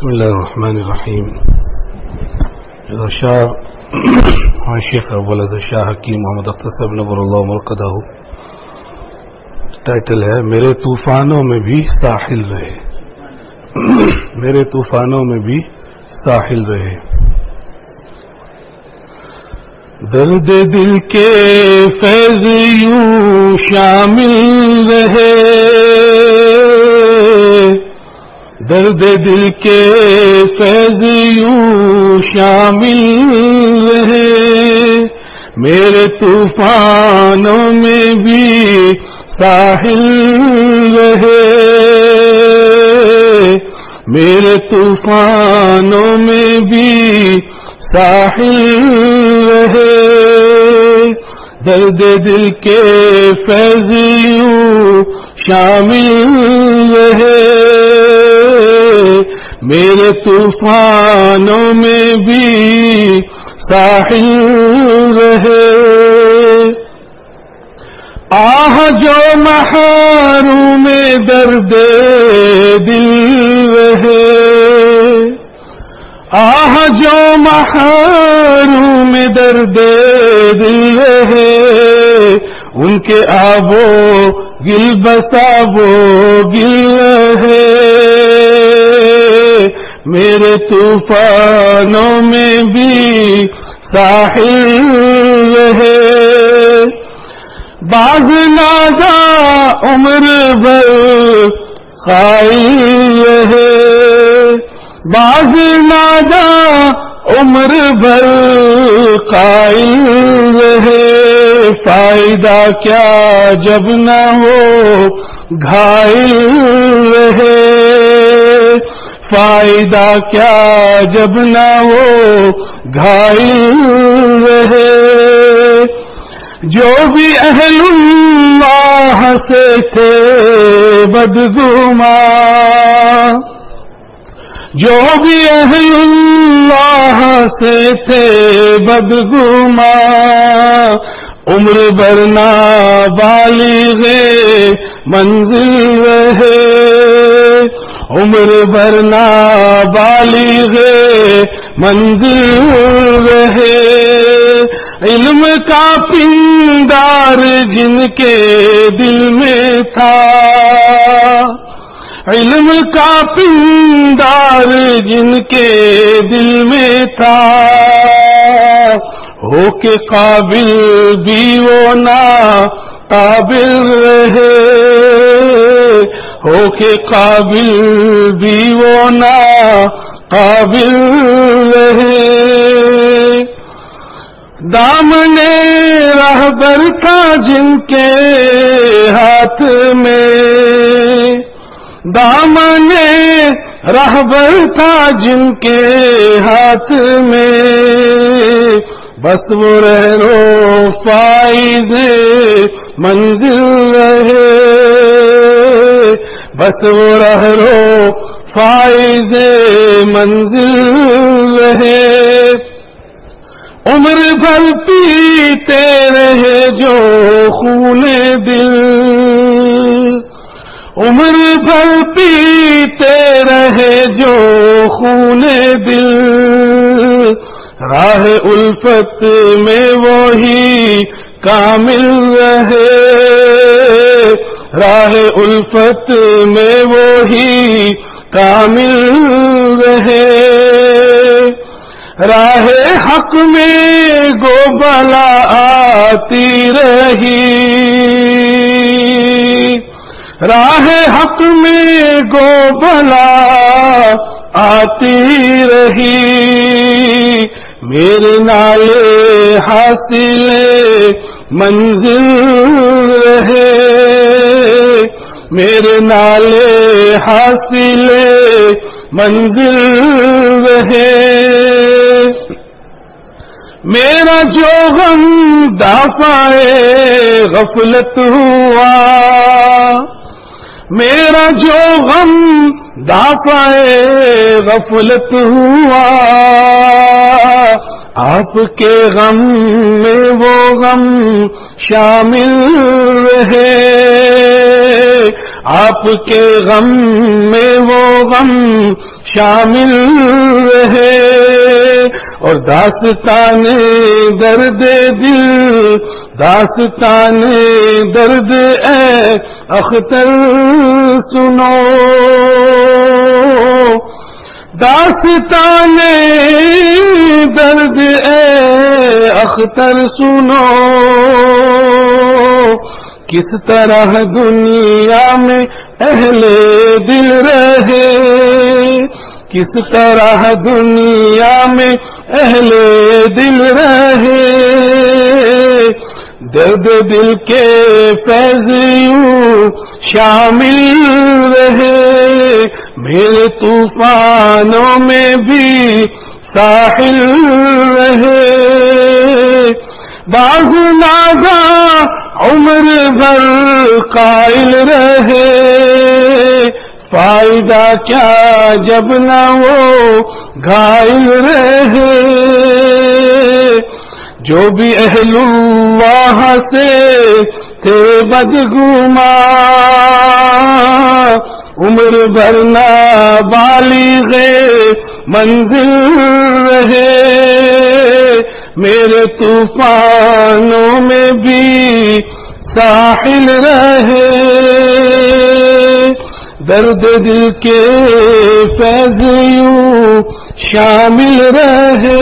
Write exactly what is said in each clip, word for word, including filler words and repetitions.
بسم الله الرحمن الرحیم. رضا شاہ ہاں شیخ اول رضا شاہ حکیم محمد اختر صاحب نور اللہ مرقدہ. ٹائٹل ہے میرے طوفانوں میں بھی ساحل رہے، میرے طوفانوں میں بھی ساحل رہے. درد دل کے فیض یوں شامل رہے، درد دل کے فیض یوں شامل رہے. میرے طوفانوں میں بھی ساحل رہے، میرے طوفانوں میں بھی ساحل رہے. درد دل کے فیض یوں شامل رہے، میرے طوفانوں میں بھی ساحل رہے. آہ جو محروم درد دل رہے، آہ جو محروم درد دل رہے، ان کے آبو گل بسابو گل رہے. میرے طوفانوں میں بھی ساحل رہے. باز نازا عمر بھر قائل رہے، باز نازا عمر بھر قائل رہے. فائدہ کیا جب نہ ہو گھائل رہے، فائدہ کیا جب نہ ہو گھائل رہے. جو بھی اہل اللہ سے تھے بدگمان، جو بھی اہل اللہ سے تھے بدگمان، عمر بھر نابالغ منزل رہے، عمر بھر نابالغ منزل رہے. علم کا پندار جن کے دل میں تھا، علم کا پندار جن کے دل میں تھا، ہو کے قابل بھی وہ نا قابل رہے، ہو کے قابل بھی وہ نا قابل رہے. دامن رہبر تھا جن کے ہاتھ میں، دامن رہبر تھا جن کے ہاتھ میں، بس وہ رہنو فائز منزل رہے، بس وہ رہنو فائز منزل رہے. عمر بھر پیتے رہے جو خون دل، عمر بھر پیتے رہے جو خون دل. راہ الفت میں وہی کامل رہے، راہ الفت میں وہی کامل رہے. راہ حق میں گو بلا آتی رہی، راہ حق میں گو بلا آتی رہی. میرے نالے حاصل منزل رہے، میرے نالے حاصل منزل رہے. میرا جو غم دافعے غفلت ہوا، میرا جو غم دافعے غفلت ہوا، آپ کے غم میں وہ غم شامل رہے، آپ کے غم میں وہ غم شامل رہے اور داستان درد دل داستان درد اے اختر سنو داستان درد اے اختر سنو کس طرح دنیا میں اہل دل رہے کس طرح دنیا میں اہل دل رہے درد دل کے فیض یوں شامل رہے میرے طوفانوں میں بھی ساحل رہے باز ناگا عمر بھر قائل رہے فائدہ کیا جب نہ وہ گھائل رہے جو بھی اہل اللہ سے تھے بدگمان عمر بھر نابالغ منزل رہے میرے طوفانوں میں بھی ساحل رہے درد دل کے فیض یوں شامل رہے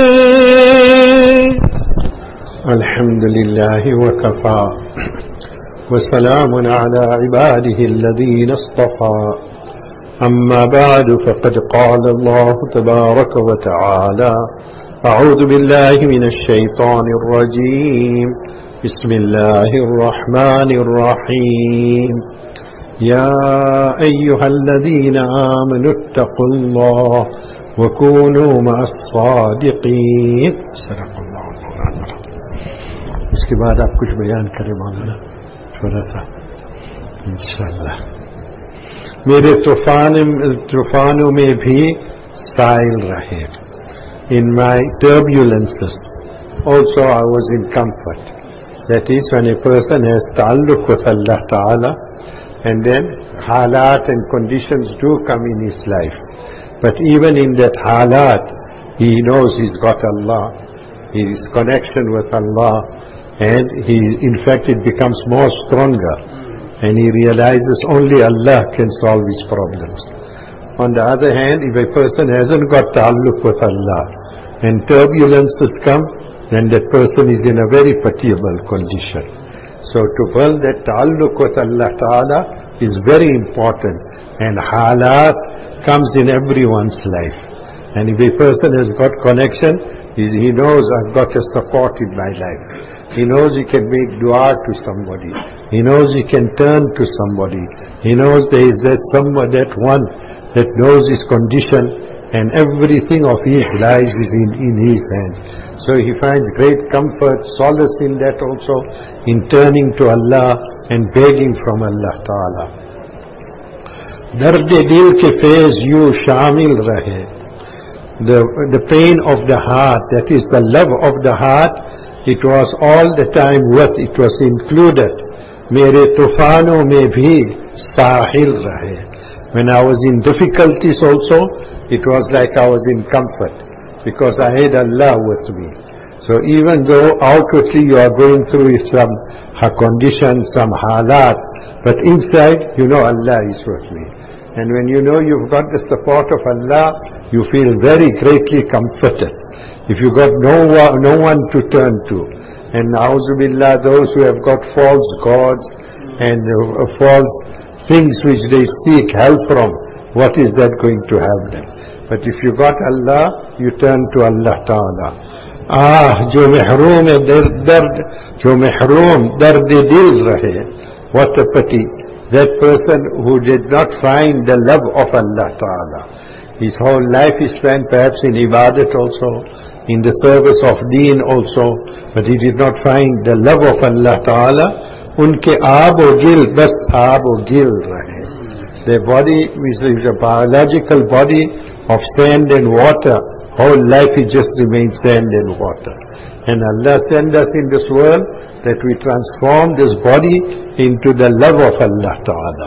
الحمد لله وكفى وسلام على عباده الذين اصطفى أما بعد فقد قال الله تبارك وتعالى أعوذ بالله من الشيطان الرجيم بسم الله الرحمن الرحيم يا أيها الذين آمنوا اتقوا الله وكونوا مع الصادقين صدق الله اس کے بعد آپ کچھ بیان کریں مولانا تھوڑا سا انشاءاللہ میرے طوفان طوفانوں میں بھی سائل رہے in my turbulences also I was in comfort that is when a person has ta'alluq with Allah Ta'ala and then halat and conditions do come in his life but even in that halat he knows he's got Allah his connection with Allah and he, in fact, it becomes more stronger and he realizes only Allah can solve his problems. On the other hand, if a person hasn't got ta'alluq with Allah and turbulences come, then that person is in a very pitiable condition. So to build that ta'alluq with Allah Ta'ala is very important and halat comes in everyone's life. And if a person has got connection, he knows I've got a support in my life. He knows he can make dua to somebody. He knows he can turn to somebody. He knows there is that someone, that one that knows his condition and everything of his life is in, in his hands. So he finds great comfort, solace in that also, in turning to Allah and begging from Allah Ta'ala. Dard dil ke faiz yu shamil rahe. The, the pain of the heart, that is the love of the heart, it was all the time with, it was included. Mere tufanon mein bhi sahil rahe. When I was in difficulties also, it was like I was in comfort, because I had Allah with me. So even though outwardly you are going through some condition, some halat, but inside you know Allah is with me. And when you know you've got the support of Allah, you feel very greatly comforted. If you got no one, no one to turn to, and na'udhu billah, those who have got false gods and uh, false things which they seek help from, what is that going to help them? But if you got Allah, you turn to Allah Ta'ala. Ah, jo mehroom hai dard, jo mehroom dard dil rahe. What a pity. That person who did not find the love of Allah Ta'ala. His whole life is spent perhaps in ibadat also, in the service of deen also, but he did not find the love of Allah Ta'ala. Unke aab o gil, bas aab o gil rahe. Their body is a biological body of sand and water. Whole life it just remains sand and water. And Allah sent us in this world that we transform this body into the love of Allah Ta'ala.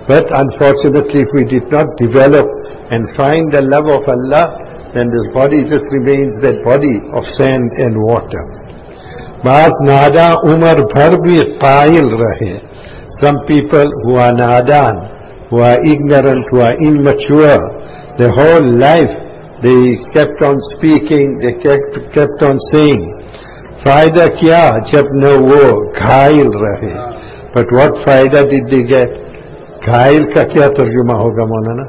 But unfortunately, if we did not develop and find the love of Allah, then this body just remains that body of sand and water. Baaz nada umar bhar bhi qail rahe. Some people who are nadan, who are ignorant, who are immature, their whole life they kept on speaking, they kept, kept on saying, Faida kya jab na wo ghail rahe. But what faida did they get? Ghail ka kya tarjuma hoga maulana?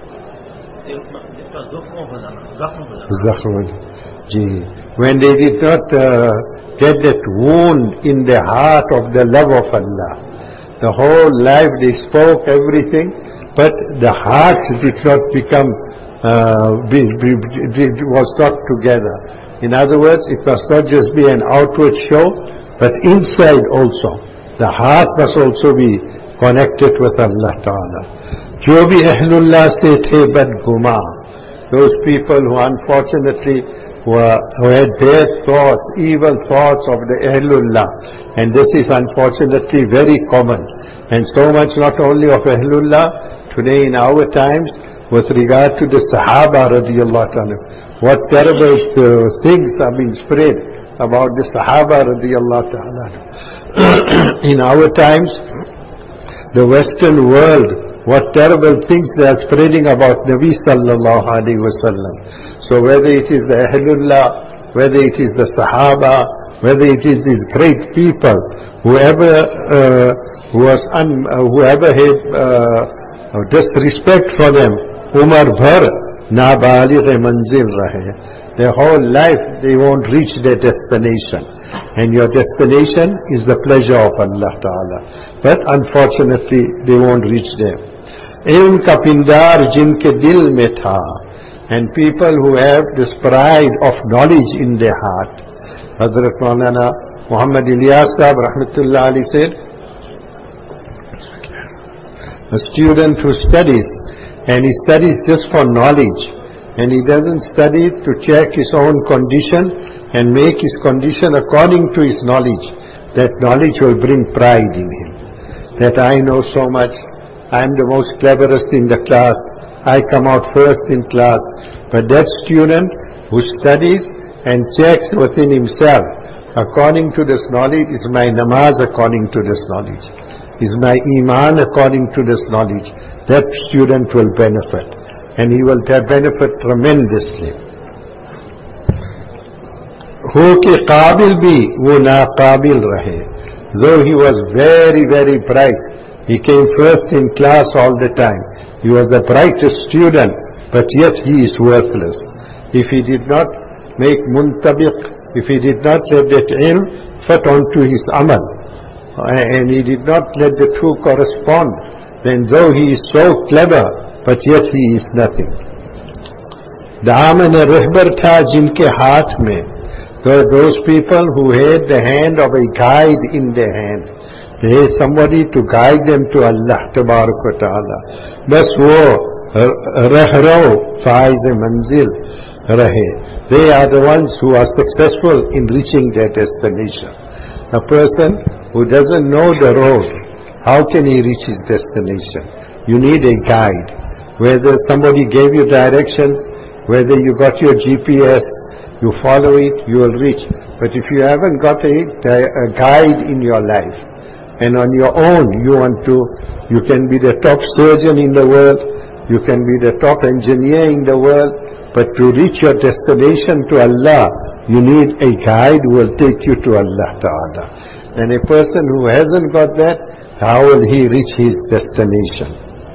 Zakhman. Ji. When they did not uh, get that wound in the heart of the love of Allah. The whole life they spoke everything, but the heart did not become, uh, be, be, be, was not together. In other words, it must not just be an outward show, but inside also. The heart must also be connected with Allah Ta'ala. Jo bhi ahlullah se the badguma. Those people who unfortunately were, who had bad thoughts, evil thoughts of the Ahlullah. And this is unfortunately very common. And so much not only of Ahlullah, today in our times, with regard to the Sahaba radiyallahu ta'ala. What terrible uh, things are being spread about the Sahaba radiyallahu ta'ala. In our times, the Western world, what terrible things they are spreading about Nabi sallallahu alayhi wa sallam. So whether it is the Ahlullah, whether it is the Sahaba, whether it is these great people, whoever uh, was un, uh, whoever had uh, disrespect for them, Umar bhar nabaligh manzil rahe. Their whole life they won't reach their destination. And your destination is the pleasure of Allah Ta'ala. But unfortunately they won't reach there. Ilm ka pindar jinke dil mein tha. And people who have this pride of knowledge in their heart. Hazrat Maulana Muhammad Ilyas Sahib Rahmatullah Ali said, a student who studies, and he studies just for knowledge, and he doesn't study to check his own condition and make his condition according to his knowledge, that knowledge will bring pride in him. That I know so much, I am the most cleverest in the class, I come out first in class. But that student who studies and checks within himself, according to this knowledge, is my namaz according to this knowledge, is my iman according to this knowledge, that student will benefit. And he will benefit tremendously. Ho ke qabil bhi, wo na qabil rahe. Though he was very, very bright, he came first in class all the time. He was the brightest student, but yet he is worthless. If he did not make muntabiq, if he did not let that ilm fit onto his amal, and he did not let the two correspond, then though he is so clever, but yet he is nothing. Daman rehbar tha jinke haath mein. There are those people who had the hand of a guide in their hand. They had somebody to guide them to Allah Tabarak wa Ta'ala. Bas wo rehro faiz manzil rahe. They are the ones who are successful in reaching their destination. A person who doesn't know the road, how can he reach his destination? You need a guide. Whether somebody gave you directions, whether you got your G P S, you follow it, you will reach. But if you haven't got a, a guide in your life, and on your own you want to, you can be the top surgeon in the world, you can be the top engineer in the world, but to reach your destination to Allah, you need a guide who will take you to Allah Ta'ala. And a person who hasn't got that, how will he reach his destination?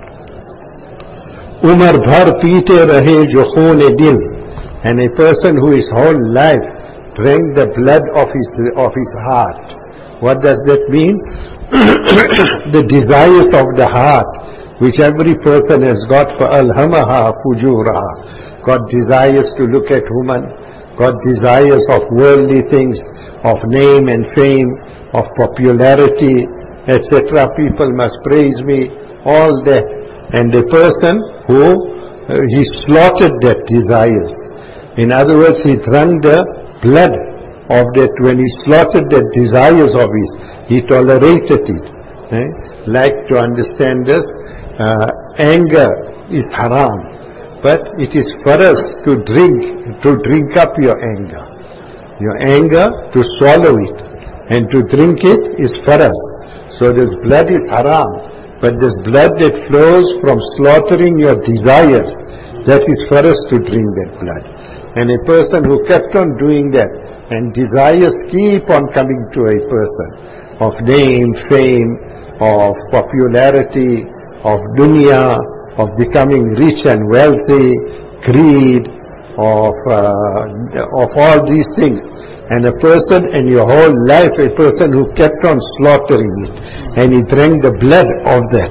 Umar bhar peete rahe jo khoon-e dil. And a person who his whole life drank the blood of his, of his heart. What does that mean? The desires of the heart, which every person has got for alhamaha fujuraha. Got desires to look at woman, got desires of worldly things, of name and fame, of popularity, et cetera. People must praise me, all that. And the person who, uh, he slaughtered that desires. In other words, he drank the blood of that. When he slaughtered the desires of his, he tolerated it. Eh? Like to understand this, uh, anger is haram, but it is for us to drink, to drink up your anger. Your anger, to swallow it, and to drink it is for us. So this blood is haram, but this blood that flows from slaughtering your desires, that is for us to drink that blood. And a person who kept on doing that, and desires keep on coming to a person, of name, fame, of popularity, of dunya, of becoming rich and wealthy, greed, of uh, of all these things. And a person in your whole life, a person who kept on slaughtering it, and he drank the blood of that.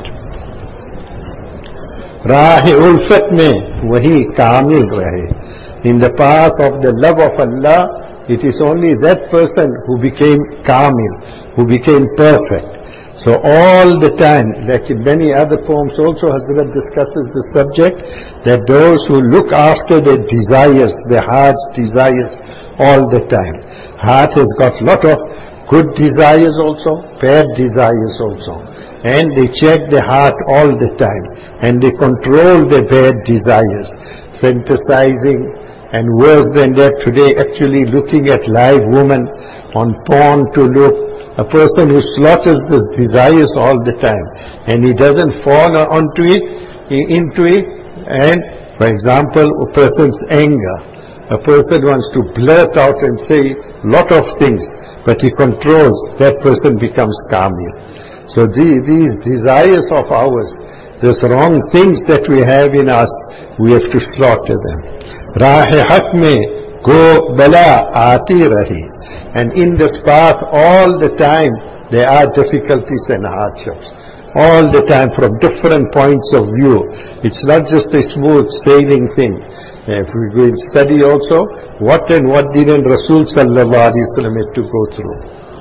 Rah ulfat mein wahi kamil rahe. In the path of the love of Allah, it is only that person who became kamil, who became perfect. So all the time, like in many other poems also, Hazrat discusses the subject, that those who look after their desires, their heart's desires, all the time. Heart has got lot of good desires also, bad desires also. And they check the heart all the time. And they control the bad desires. Fantasizing, and worse than that, today actually looking at live women on porn to look. A person who slaughters his desires all the time, and he doesn't fall onto it, into it. And for example, a person's anger. A person wants to blurt out and say lot of things, but he controls. That person becomes kamil. So the, these desires of ours, these wrong things that we have in us, we have to slaughter them. Rah-e haq mein go bala aati rahi. And in this path, all the time, there are difficulties and hardships. All the time, from different points of view. It's not just a smooth sailing thing. If we go and study also, what and what didn't Rasul sallallahu alaihi wasallam have to go through.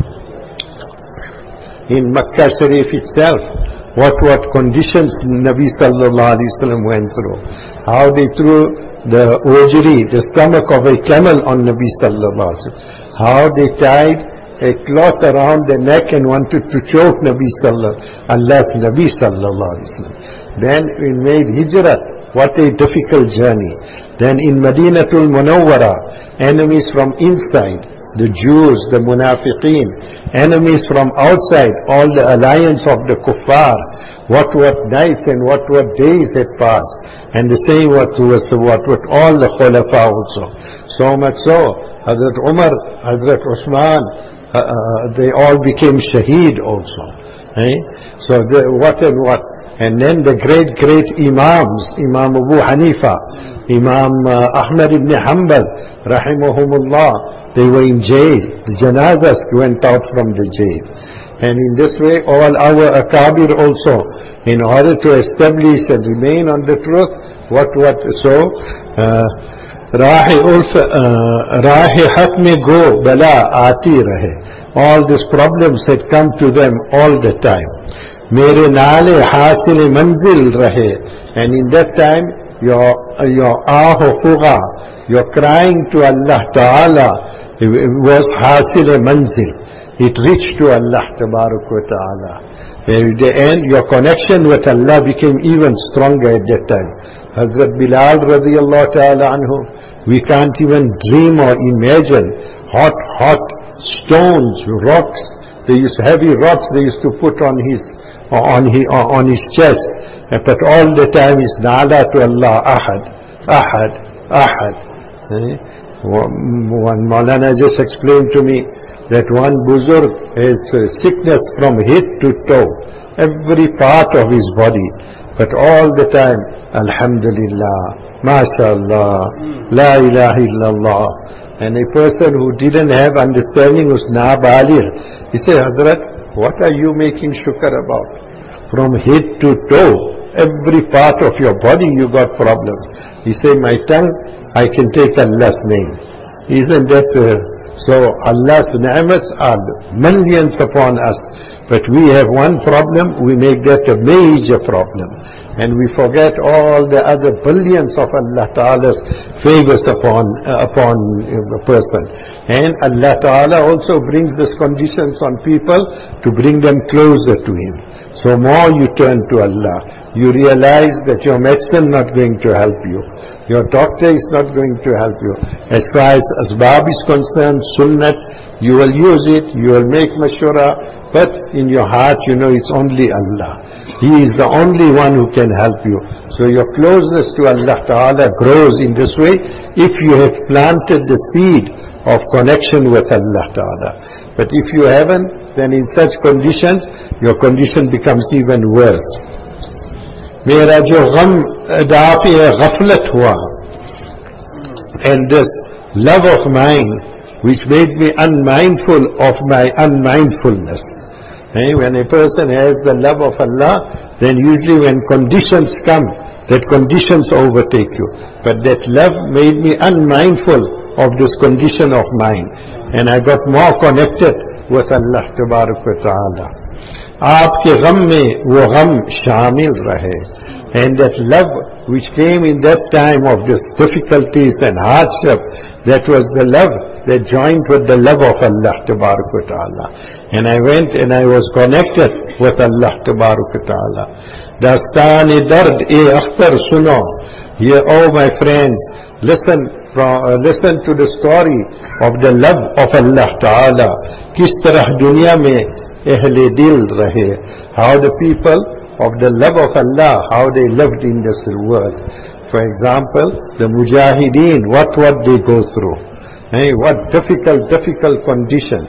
In Makkah Sharif itself, what what conditions Nabi sallallahu alaihi wasallam went through. How they threw the ojri, the stomach of a camel on Nabi sallallahu alaihi wasallam. How they tied a cloth around the neck and wanted to choke Nabi sallallahu Allah's Nabi sallallahu alaihi wasallam. Then we made hijrah. What a difficult journey. Then in Madinatul Munawwara, enemies from inside, the Jews, the Munafiqeen, enemies from outside, all the alliance of the kuffar, what what nights and what what days had passed. And the same what was what what all the Khulafa also. So much so, Hazrat Umar, Hazrat Usman, uh, uh, they all became shaheed also. Eh? So the, what and what. And then the great, great Imams, Imam Abu Hanifa, Imam uh, Ahmad ibn Hanbal, rahimahumullah, they were in jail. The janazas went out from the jail. And in this way, all our akabir also, in order to establish and remain on the truth, what, what, so, Rahi ulf, Rahi haq mein go, bala aati rahe. All these problems had come to them all the time. Mere naale hasil manzil rahe. And in that time, your your aho fuga, your crying to Allah Ta'ala was hasil manzil. It reached to Allah Tabarak wa Ta'ala. At the end, your connection with Allah became even stronger at that time. Hazrat Bilal radiyallahu ta'ala anhu, we can't even dream or imagine hot, hot stones, rocks. They used heavy rocks they used to put on his on his, on his chest. But all the time is Na'ala to Allah, Ahad, Ahad, Ahad. Eh? One Maulana just explained to me that one Buzurg has sickness from head to toe, every part of his body. But all the time, Alhamdulillah, MashaAllah, La ilaha illallah. And a person who didn't have understanding was nabaligh. He said, Hazrat, what are you making shukr about? From head to toe, every part of your body you got problems. He said, my tongue, I can take Allah's name. Isn't that... Uh, so Allah's ni'mats are millions upon us. But we have one problem, we make that a major problem. And we forget all the other billions of Allah Ta'ala's favors upon, uh, upon a person. And Allah Ta'ala also brings these conditions on people to bring them closer to Him. So more you turn to Allah, you realize that your medicine not going to help you. Your doctor is not going to help you. As far as asbab is concerned, sunnat, you will use it, you will make mashura, but in your heart you know it's only Allah. He is the only one who can help you. So your closeness to Allah Ta'ala grows in this way if you have planted the seed of connection with Allah Ta'ala. But if you haven't, then in such conditions, your condition becomes even worse. मेरा जो गम दाफ़े ग़फ़लत हुआ, and this love of mine which made me unmindful of my unmindfulness. Hey, when a person has the love of Allah, then usually when conditions come, that conditions overtake you. But that love made me unmindful of this condition of mine, and I got more connected with Allah Tabarak wa Ta'ala. आपके गम में वो गम शामिल रहे, and that love which came in that time of these difficulties and hardship, that was the love that joined with the love of Allah Tabarak wa Ta'ala. And I went and I was connected with Allah Tabarak wa Ta'ala. Dastani dard e akhtar suno. Here, oh my friends, listen from, uh, listen to the story of the love of Allah Ta'ala. Kis tarah dunya mein ahle dil rahe. How the people of the love of Allah, how they lived in this world. For example, the mujahideen, what what they go through. Hey, what difficult, difficult conditions.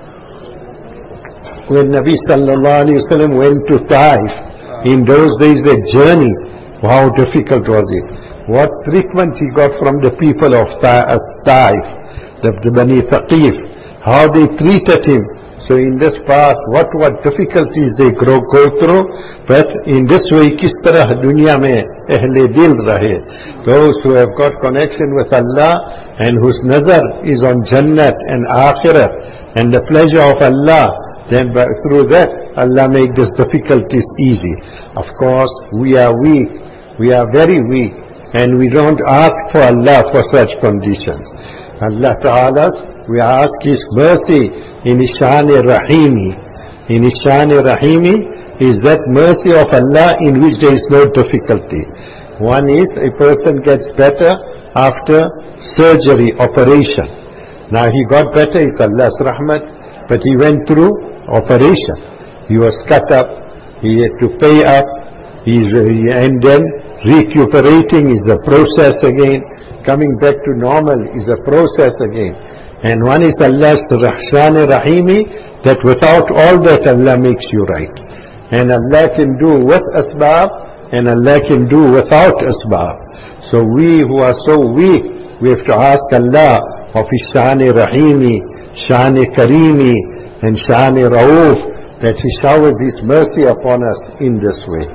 When Nabi sallallahu alayhi wa sallam went to Taif, in those days the journey, how difficult was it? What treatment he got from the people of Taif, the, the Bani Thaqif, how they treated him. So in this path, what what difficulties they grow, go through, but in this way, kis tarah dunya mein ahle dil rahe. Those who have got connection with Allah and whose nazar is on Jannat and Akhirat and the pleasure of Allah, then by, through that Allah make these difficulties easy. Of course, we are weak, we are very weak, and we don't ask for Allah for such conditions. Allah Ta'ala's, we ask His mercy in Ishan-e Rahimi. In Ishan-e Rahimi is that mercy of Allah in which there is no difficulty. One is a person gets better after surgery, operation. Now he got better, is Allah's rahmat, but he went through operation. He was cut up, he had to pay up, he, and then recuperating is a process again. Coming back to normal is a process again. And one is Allah's Rahshan Rahimi, that without all that Allah makes you right. And Allah can do with asbab, and Allah can do without asbab. So we who are so weak, we have to ask Allah of His Shan Rahimi, Shan Karimi, and Shan Rauf, that He showers His mercy upon us in this way.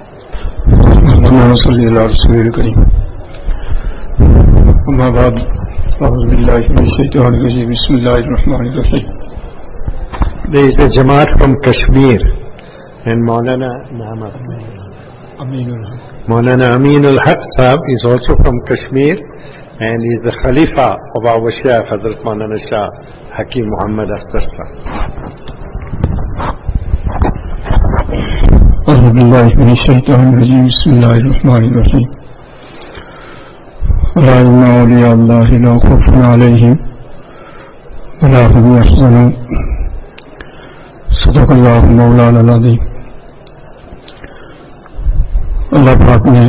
أما بعد أعوذ بالله من الشيطان الرجيم بسم الله الرحمن الرحيم. There is a Jamaat from Kashmir, and Maulana Nama Aminul Haq. Maulana Aminul Haq Sahab is also from Kashmir, and is the Khalifa of our Shaykh Hazrat Maulana Shah Hakim Muhammad Akhtar Sahab. أعوذ بالله من الشيطان الرجيم بسم الله الرحمن الرحيم. ألا إن أولياء الله لا خوف عليهم ولا هم يحزنون. صدق الله مولانا العظيم. اللہ پاک نے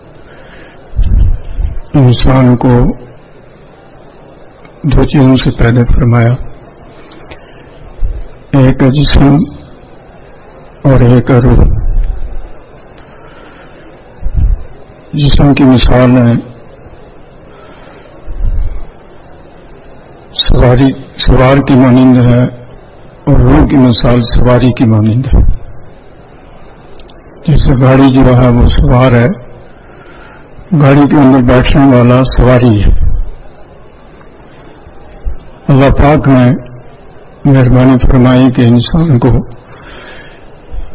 انسان کو دو چیزوں سے پیدا فرمایا، ایک جسم اور ایک روح. جسم کی مثال ہے سواری سوار کی مانند ہے، اور روح کی مثال سواری کی مانند ہے. جیسے گاڑی جو ہے وہ سوار ہے، گاڑی کے اندر بیٹھنے والا سواری ہے. اللہ پاک نے مہربانی فرمائی کہ انسان کو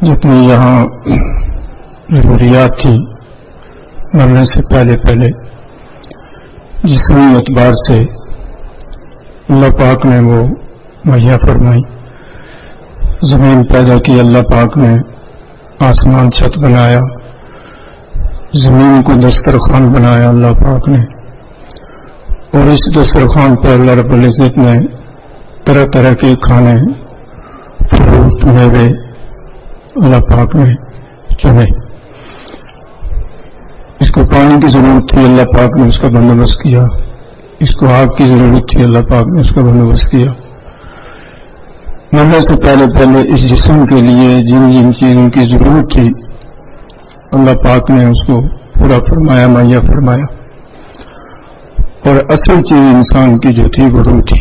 جتنی یہاں ضروریات تھی مرنے سے پہلے پہلے جسمی اعتبار سے اللہ پاک نے وہ مہیا فرمائی. زمین پیدا کی اللہ پاک نے، آسمان چھت بنایا، زمین کو دسترخوان بنایا اللہ پاک نے، اور اس دسترخوان پر اللہ رب العزت نے طرح طرح کے کھانے، فروٹ، میوے اللہ پاک نے چنے. اس کو پانی کی ضرورت تھی، اللہ پاک نے اس کا بندوبست کیا. اس کو آگ کی ضرورت تھی، اللہ پاک نے اس کا بندوبست کیا. مرنے سے پہلے پہلے اس جسم کے لیے جن جن چیزوں کی ضرورت تھی اللہ پاک نے اس کو پورا فرمایا، مہیا فرمایا. اور اصل چیز انسان کی جو تھی وہ روح تھی.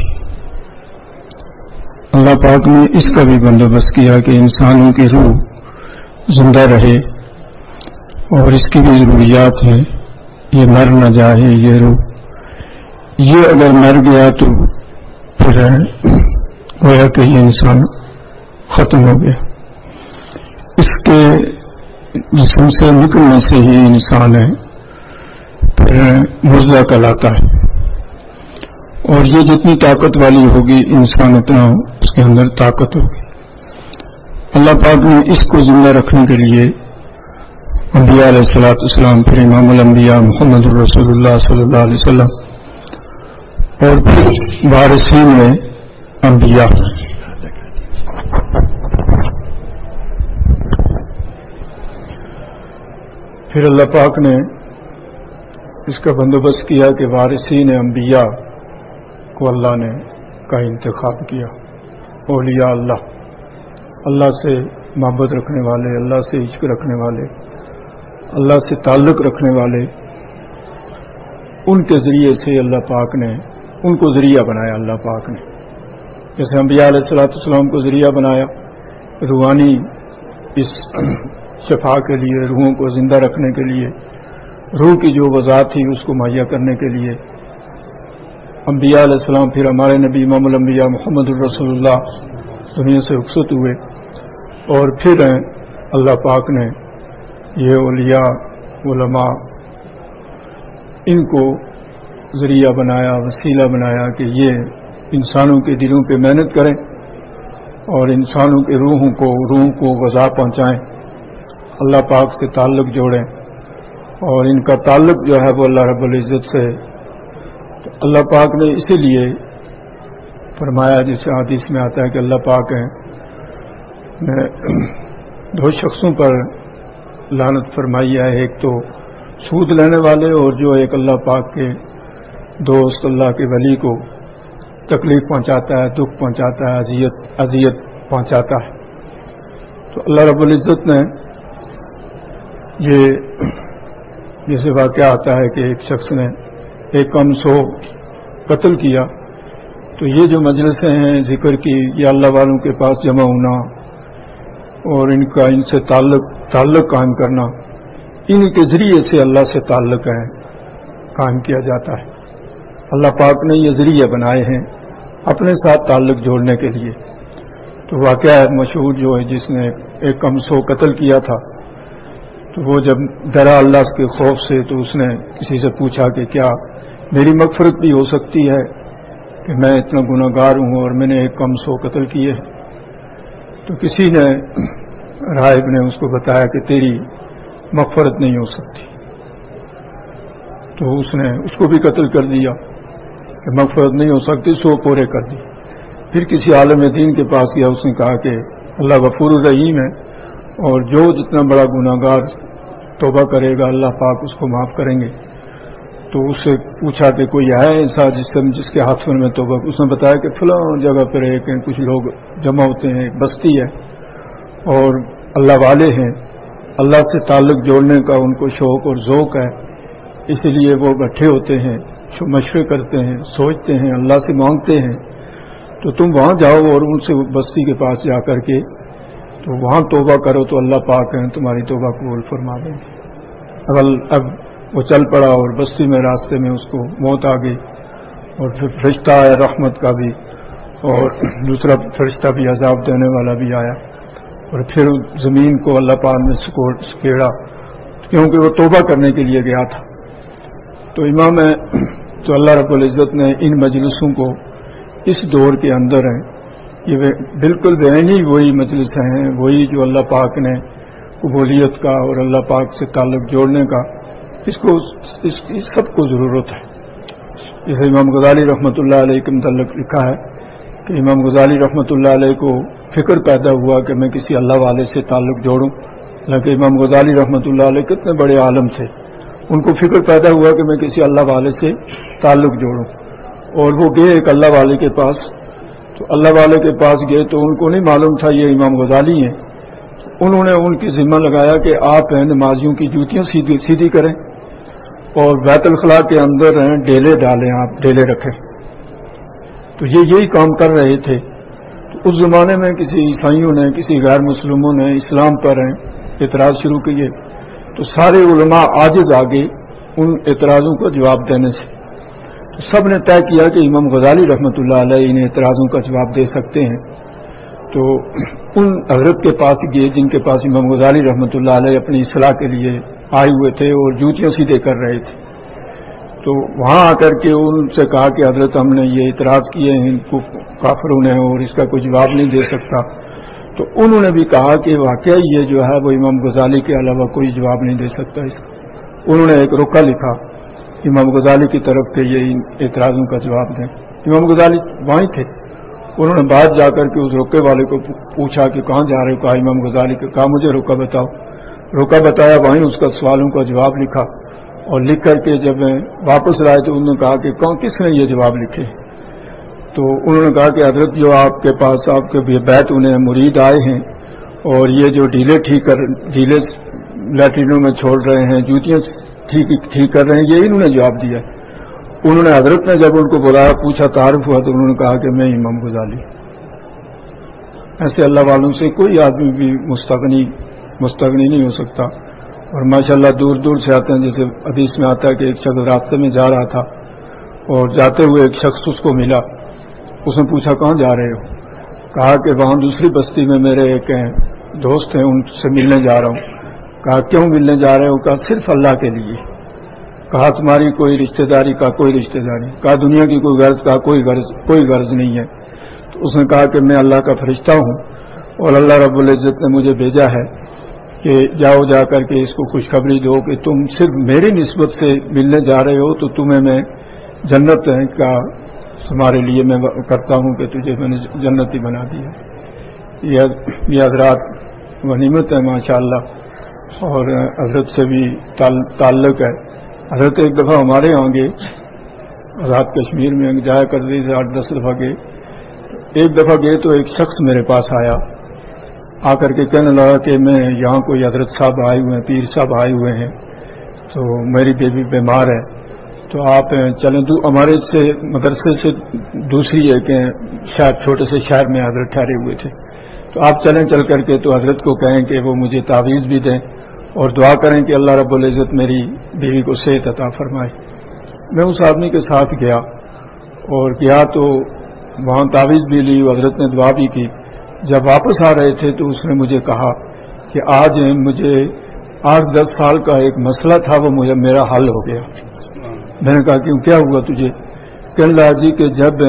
اللہ پاک نے اس کا بھی بندوبست کیا کہ انسانوں کی روح زندہ رہے، اور اس کی بھی ضروریات ہیں. یہ مر نہ جائے یہ روح. یہ اگر مر گیا تو پھر گویا کہ یہ انسان ختم ہو گیا. اس کے جسم سے نکلنے سے ہی انسان ہے پھر مردہ کہلاتا ہے. اور یہ جتنی طاقت والی ہوگی انسان اتنا اس کے اندر طاقت ہوگی. اللہ پاک نے اس کو زندہ رکھنے کے لیے انبیاء علیہ الصلوۃ والسلام، پھر امام الانبیاء محمد رسول اللہ صلی اللہ علیہ وسلم، اور پھر وارثین میں انبیاء. پھر اللہ پاک نے اس کا بندوبست کیا کہ وارثین انبیاء کو اللہ نے کا انتخاب کیا. اولیاء اللہ، اللہ سے محبت رکھنے والے، اللہ سے عشق رکھنے والے، اللہ سے تعلق رکھنے والے، ان کے ذریعے سے اللہ پاک نے ان کو ذریعہ بنایا. اللہ پاک نے جیسے انبیاء علیہ الصلوۃ والسلام کو ذریعہ بنایا روحانی اس شفا کے لیے، روحوں کو زندہ رکھنے کے لیے، روح کی جو وضاحت تھی اس کو مہیا کرنے کے لیے. انبیاء علیہ السلام پھر ہمارے نبی امام الانبیاء محمد الرسول اللہ دنیا سے رخصت ہوئے، اور پھر اللہ پاک نے یہ اولیاء علماء ان کو ذریعہ بنایا، وسیلہ بنایا کہ یہ انسانوں کے دلوں پہ محنت کریں اور انسانوں کے روحوں کو روح کو غذا پہنچائیں، اللہ پاک سے تعلق جوڑیں، اور ان کا تعلق جو ہے وہ اللہ رب العزت سے. تو اللہ پاک نے اسی لیے فرمایا جسے حدیث میں آتا ہے کہ اللہ پاک نے دو شخصوں پر لعنت فرمائی ہے، ایک تو سود لینے والے، اور جو ایک اللہ پاک کے دوست اللہ کے ولی کو تکلیف پہنچاتا ہے، دکھ پہنچاتا ہے، اذیت اذیت پہنچاتا ہے. تو اللہ رب العزت نے یہ جیسے واقعہ آتا ہے کہ ایک شخص نے ایک کم سو قتل کیا. تو یہ جو مجلسیں ہیں ذکر کی، یا اللہ والوں کے پاس جمع ہونا اور ان کا ان سے تعلق تعلق قائم کرنا، ان کے ذریعے سے اللہ سے تعلق ہے قائم کیا جاتا ہے. اللہ پاک نے یہ ذریعے بنائے ہیں اپنے ساتھ تعلق جوڑنے کے لیے. تو واقعہ مشہور جو ہے جس نے ایک کم سو قتل کیا تھا، تو وہ جب ڈرا اللہ کے خوف سے تو اس نے کسی سے پوچھا کہ کیا میری مغفرت بھی ہو سکتی ہے کہ میں اتنا گناہ گار ہوں اور میں نے ایک کم سو قتل کیے. تو کسی نے راہب نے اس کو بتایا کہ تیری مغفرت نہیں ہو سکتی. تو اس نے اس کو بھی قتل کر دیا کہ مغفرت نہیں ہو سکتی، سو پورے کر دی. پھر کسی عالم دین کے پاس گیا، اس نے کہا کہ اللہ غفور الرحیم ہے اور جو جتنا بڑا گناہ گار توبہ کرے گا اللہ پاک اس کو معاف کریں گے. تو اس سے پوچھا کہ کوئی ہے ایسا جس سے جس کے ہاتھ میں توبہ. اس نے بتایا کہ فلاں جگہ پر ایک کچھ لوگ جمع ہوتے ہیں، ایک بستی ہے اور اللہ والے ہیں، اللہ سے تعلق جوڑنے کا ان کو شوق اور ذوق ہے، اس لیے وہ بیٹھے ہوتے ہیں، مشورے کرتے ہیں، سوچتے ہیں، اللہ سے مانگتے ہیں. تو تم وہاں جاؤ اور ان سے بستی کے پاس جا کر کے تو وہاں توبہ کرو تو اللہ پاک ہیں تمہاری توبہ قبول فرما دیں گے. اب اب وہ چل پڑا اور بستی میں راستے میں اس کو موت آ گئی، اور پھر فرشتہ آیا رحمت کا بھی، اور دوسرا فرشتہ بھی عذاب دینے والا بھی آیا. اور پھر زمین کو اللہ پاک نے سکیڑا، کیونکہ وہ توبہ کرنے کے لیے گیا تھا۔ تو امام ہے تو اللہ رب العزت نے ان مجلسوں کو اس دور کے اندر ہیں، یہ بالکل بعینی وہی مجلس ہیں، وہی جو اللہ پاک نے قبولیت کا اور اللہ پاک سے تعلق جوڑنے کا اس کو اس کی سب کو ضرورت ہے۔ جیسے امام غزالی رحمۃ اللہ علیہ کے متعلق لکھا ہے کہ امام غزالی رحمۃ اللہ علیہ کو فکر پیدا ہوا کہ میں کسی اللہ والے سے تعلق جوڑوں، حالانکہ امام غزالی رحمۃ اللہ علیہ کتنے بڑے عالم تھے، ان کو فکر پیدا ہوا کہ میں کسی اللہ والے سے تعلق جوڑوں، اور وہ گئے ایک اللہ والے کے پاس۔ تو اللہ والے کے پاس گئے تو ان کو نہیں معلوم تھا یہ امام غزالی ہیں، انہوں نے ان کی ذمہ لگایا کہ آپ ہیں نمازیوں کی جوتیاں سیدھی سیدھی کریں اور بیت الخلاء کے اندر ہیں ڈیلے ڈالیں، آپ ڈیلے رکھیں۔ تو یہ یہی کام کر رہے تھے۔ تو اس زمانے میں کسی عیسائیوں نے، کسی غیر مسلموں نے اسلام پر ہیں اعتراض شروع کیے، تو سارے علماء عاجز آگے ان اعتراضوں کا جواب دینے سے۔ تو سب نے طے کیا کہ امام غزالی رحمۃ اللہ علیہ ان اعتراضوں کا جواب دے سکتے ہیں۔ تو ان حضرت کے پاس گئے جن کے پاس امام غزالی رحمۃ اللہ علیہ اپنی اصلاح کے لیے آئے ہوئے تھے اور جوتیاں سیدھے کر رہے تھے۔ تو وہاں آ کر کے ان سے کہا کہ حضرت ہم نے یہ اعتراض کیے ہیں کافروں نے اور اس کا کوئی جواب نہیں دے سکتا۔ تو انہوں نے بھی کہا کہ واقعی یہ جو ہے وہ امام غزالی کے علاوہ کوئی جواب نہیں دے سکتا اس کا۔ انہوں نے ایک رکا لکھا امام غزالی کی طرف کہ یہ اعتراضوں کا جواب دیں۔ امام غزالی وہیں تھے، انہوں نے بعد جا کر کے اس رکے والے کو پوچھا کہ کہاں جا رہے ہو، کہا امام غزالی کو، کہا مجھے رکا بتاؤ، رکا بتایا، وہیں اس کا سوالوں کا جواب لکھا، اور لکھ کر کے جب واپس لائے تو انہوں نے کہا کہ کون کس نے یہ جواب لکھے؟ تو انہوں نے کہا کہ حضرت جو آپ کے پاس آپ کے بیت انہیں مرید آئے ہیں اور یہ جو ڈھیلے ٹھیک کر ڈھیلے لیٹرینوں میں چھوڑ رہے ہیں، جوتیاں ٹھیک ٹھیک کر رہے ہیں، یہ انہوں نے جواب دیا۔ انہوں نے حضرت نے جب ان کو بلایا، پوچھا، تعارف ہوا، تو انہوں نے کہا کہ میں امام غزالی۔ ایسے اللہ والوں سے کوئی آدمی بھی مستغنی مستغنی نہیں ہو سکتا، اور ماشاءاللہ دور دور سے آتے ہیں۔ جیسے حدیث میں آتا ہے کہ ایک شخص راستے میں جا رہا تھا اور جاتے ہوئے ایک شخص اس کو ملا، اس نے پوچھا کہاں جا رہے ہو؟ کہا کہ وہاں دوسری بستی میں میرے ایک دوست ہیں، ان سے ملنے جا رہا ہوں۔ کہا کیوں ملنے جا رہے ہو؟ کہا صرف اللہ کے لیے۔ کہا تمہاری کوئی رشتہ داری؟ کا کوئی رشتہ داری؟ کہا دنیا کی کوئی غرض؟ کا کوئی غرض کوئی غرض نہیں ہے۔ تو اس نے کہا کہ میں اللہ کا فرشتہ ہوں اور اللہ رب العزت نے مجھے بھیجا ہے کہ جاؤ جا کر کے اس کو خوشخبری دو کہ تم صرف میری نسبت سے ملنے جا رہے ہو، تو تمہیں میں جنت کا تمہارے لیے میں کرتا ہوں کہ تجھے میں نے جنتی بنا دی ہے۔ یہ حضرات غنیمت ہے ماشاءاللہ، اور حضرت سے بھی تعلق ہے۔ حضرت ایک دفعہ ہمارے یہاں گئے، آزاد کشمیر میں جایا کرتے سے آٹھ دس دفعہ گئے۔ ایک دفعہ گئے تو ایک شخص میرے پاس آیا، آ کر کے کہنے لگا کہ میں یہاں کوئی حضرت صاحب آئے ہوئے ہیں، پیر صاحب آئے ہوئے ہیں، تو میری بیوی بیمار ہے، تو آپ چلیں۔ ہمارے سے مدرسے سے دوسری ایک شہر چھوٹے سے شہر میں حضرت ٹھہرے ہوئے تھے، تو آپ چلیں چل کر کے تو حضرت کو کہیں کہ وہ مجھے تعویذ بھی دیں اور دعا کریں کہ اللہ رب العزت میری بیوی کو صحت عطا فرمائے۔ میں اس آدمی کے ساتھ گیا اور گیا تو وہاں تعویذ بھی لی، حضرت نے دعا بھی کی۔ جب واپس آ رہے تھے تو اس نے مجھے کہا کہ آج مجھے آٹھ دس سال کا ایک مسئلہ تھا، وہ مجھے میرا حل ہو گیا۔ میں نے کہا کیوں، کیا ہوا تجھے؟ کہنے لگا جی کہ جب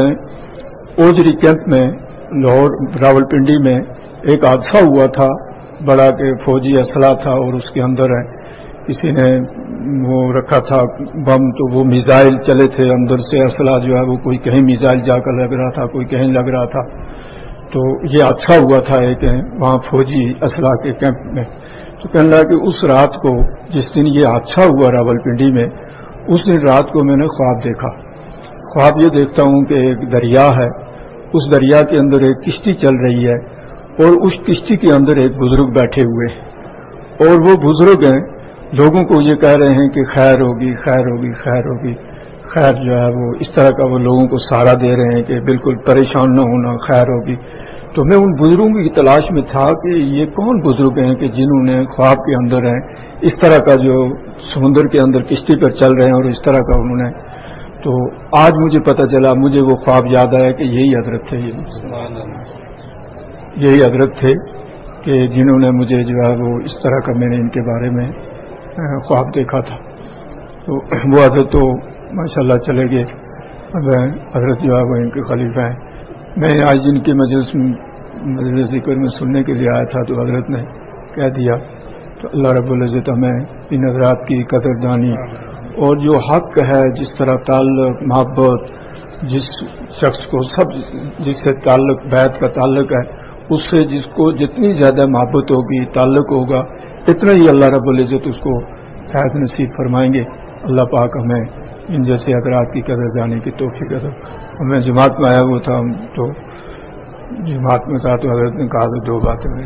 اوجری کیمپ میں لاہور راول پنڈی میں ایک حادثہ ہوا تھا بڑا، کہ فوجی اسلحہ تھا اور اس کے اندر ہے کسی نے وہ رکھا تھا بم، تو وہ میزائل چلے تھے اندر سے، اسلحہ جو ہے وہ کوئی کہیں میزائل جا کر لگ رہا تھا، کوئی کہیں لگ رہا تھا۔ تو یہ حادثہ ہوا تھا ایک وہاں فوجی اسلحہ کے کیمپ میں۔ تو کہنے لگا کہ اس رات کو جس دن یہ حادثہ ہوا راول پنڈی میں، اس دن رات کو میں نے خواب دیکھا۔ خواب یہ دیکھتا ہوں کہ ایک دریا ہے، اس دریا کے اندر ایک کشتی چل رہی ہے اور اس کشتی کے اندر ایک بزرگ بیٹھے ہوئے ہیں، اور وہ بزرگ ہیں لوگوں کو یہ کہہ رہے ہیں کہ خیر ہوگی خیر ہوگی خیر ہوگی، خیر جو ہے وہ اس طرح کا وہ لوگوں کو سہارا دے رہے ہیں کہ بالکل پریشان نہ ہونا، خیر ہوگی۔ تو میں ان بزرگوں کی تلاش میں تھا کہ یہ کون بزرگ ہیں کہ جنہوں نے خواب کے اندر ہیں اس طرح کا، جو سمندر کے اندر کشتی پر چل رہے ہیں اور اس طرح کا انہوں نے۔ تو آج مجھے پتہ چلا، مجھے وہ خواب یاد آیا کہ یہی حضرت تھے، یہی حضرت تھے۔ कि जिन्होंने मुझे जो है वो इस तरह का मैंने इनके बारे में ख्वाब देखा था। तो वो हजरत तो माशाल्लाह चले गए, अब हजरत जो है वो इनके खलीफा हैं। मैं आज जिनकी मजलिस मजलिस ज़िक्र में सुनने के लिए आया था, तो हजरत ने कह दिया, तो अल्लाह रब्बुल इज़्ज़त हमें इन हज़रात की कदरदानी और जो हक है, जिस तरह ताल्लुक मोहब्बत जिस शख्स को सब जिससे ताल्लुक बैत का ताल्लुक है, उससे जिसको जितनी ज्यादा मोहब्बत होगी, ताल्लुक होगा, इतना ही अल्लाह रब्बुल इज़्ज़त उसको फैज़ नसीब फरमाएंगे। अल्लाह पाक हमें इन जैसे हज़रात की कदरदानी की तौफीक दे। और मैं जमात में आया हुआ था, तो जमात में था तो हज़रत ने कहा तो दो बातें मैंने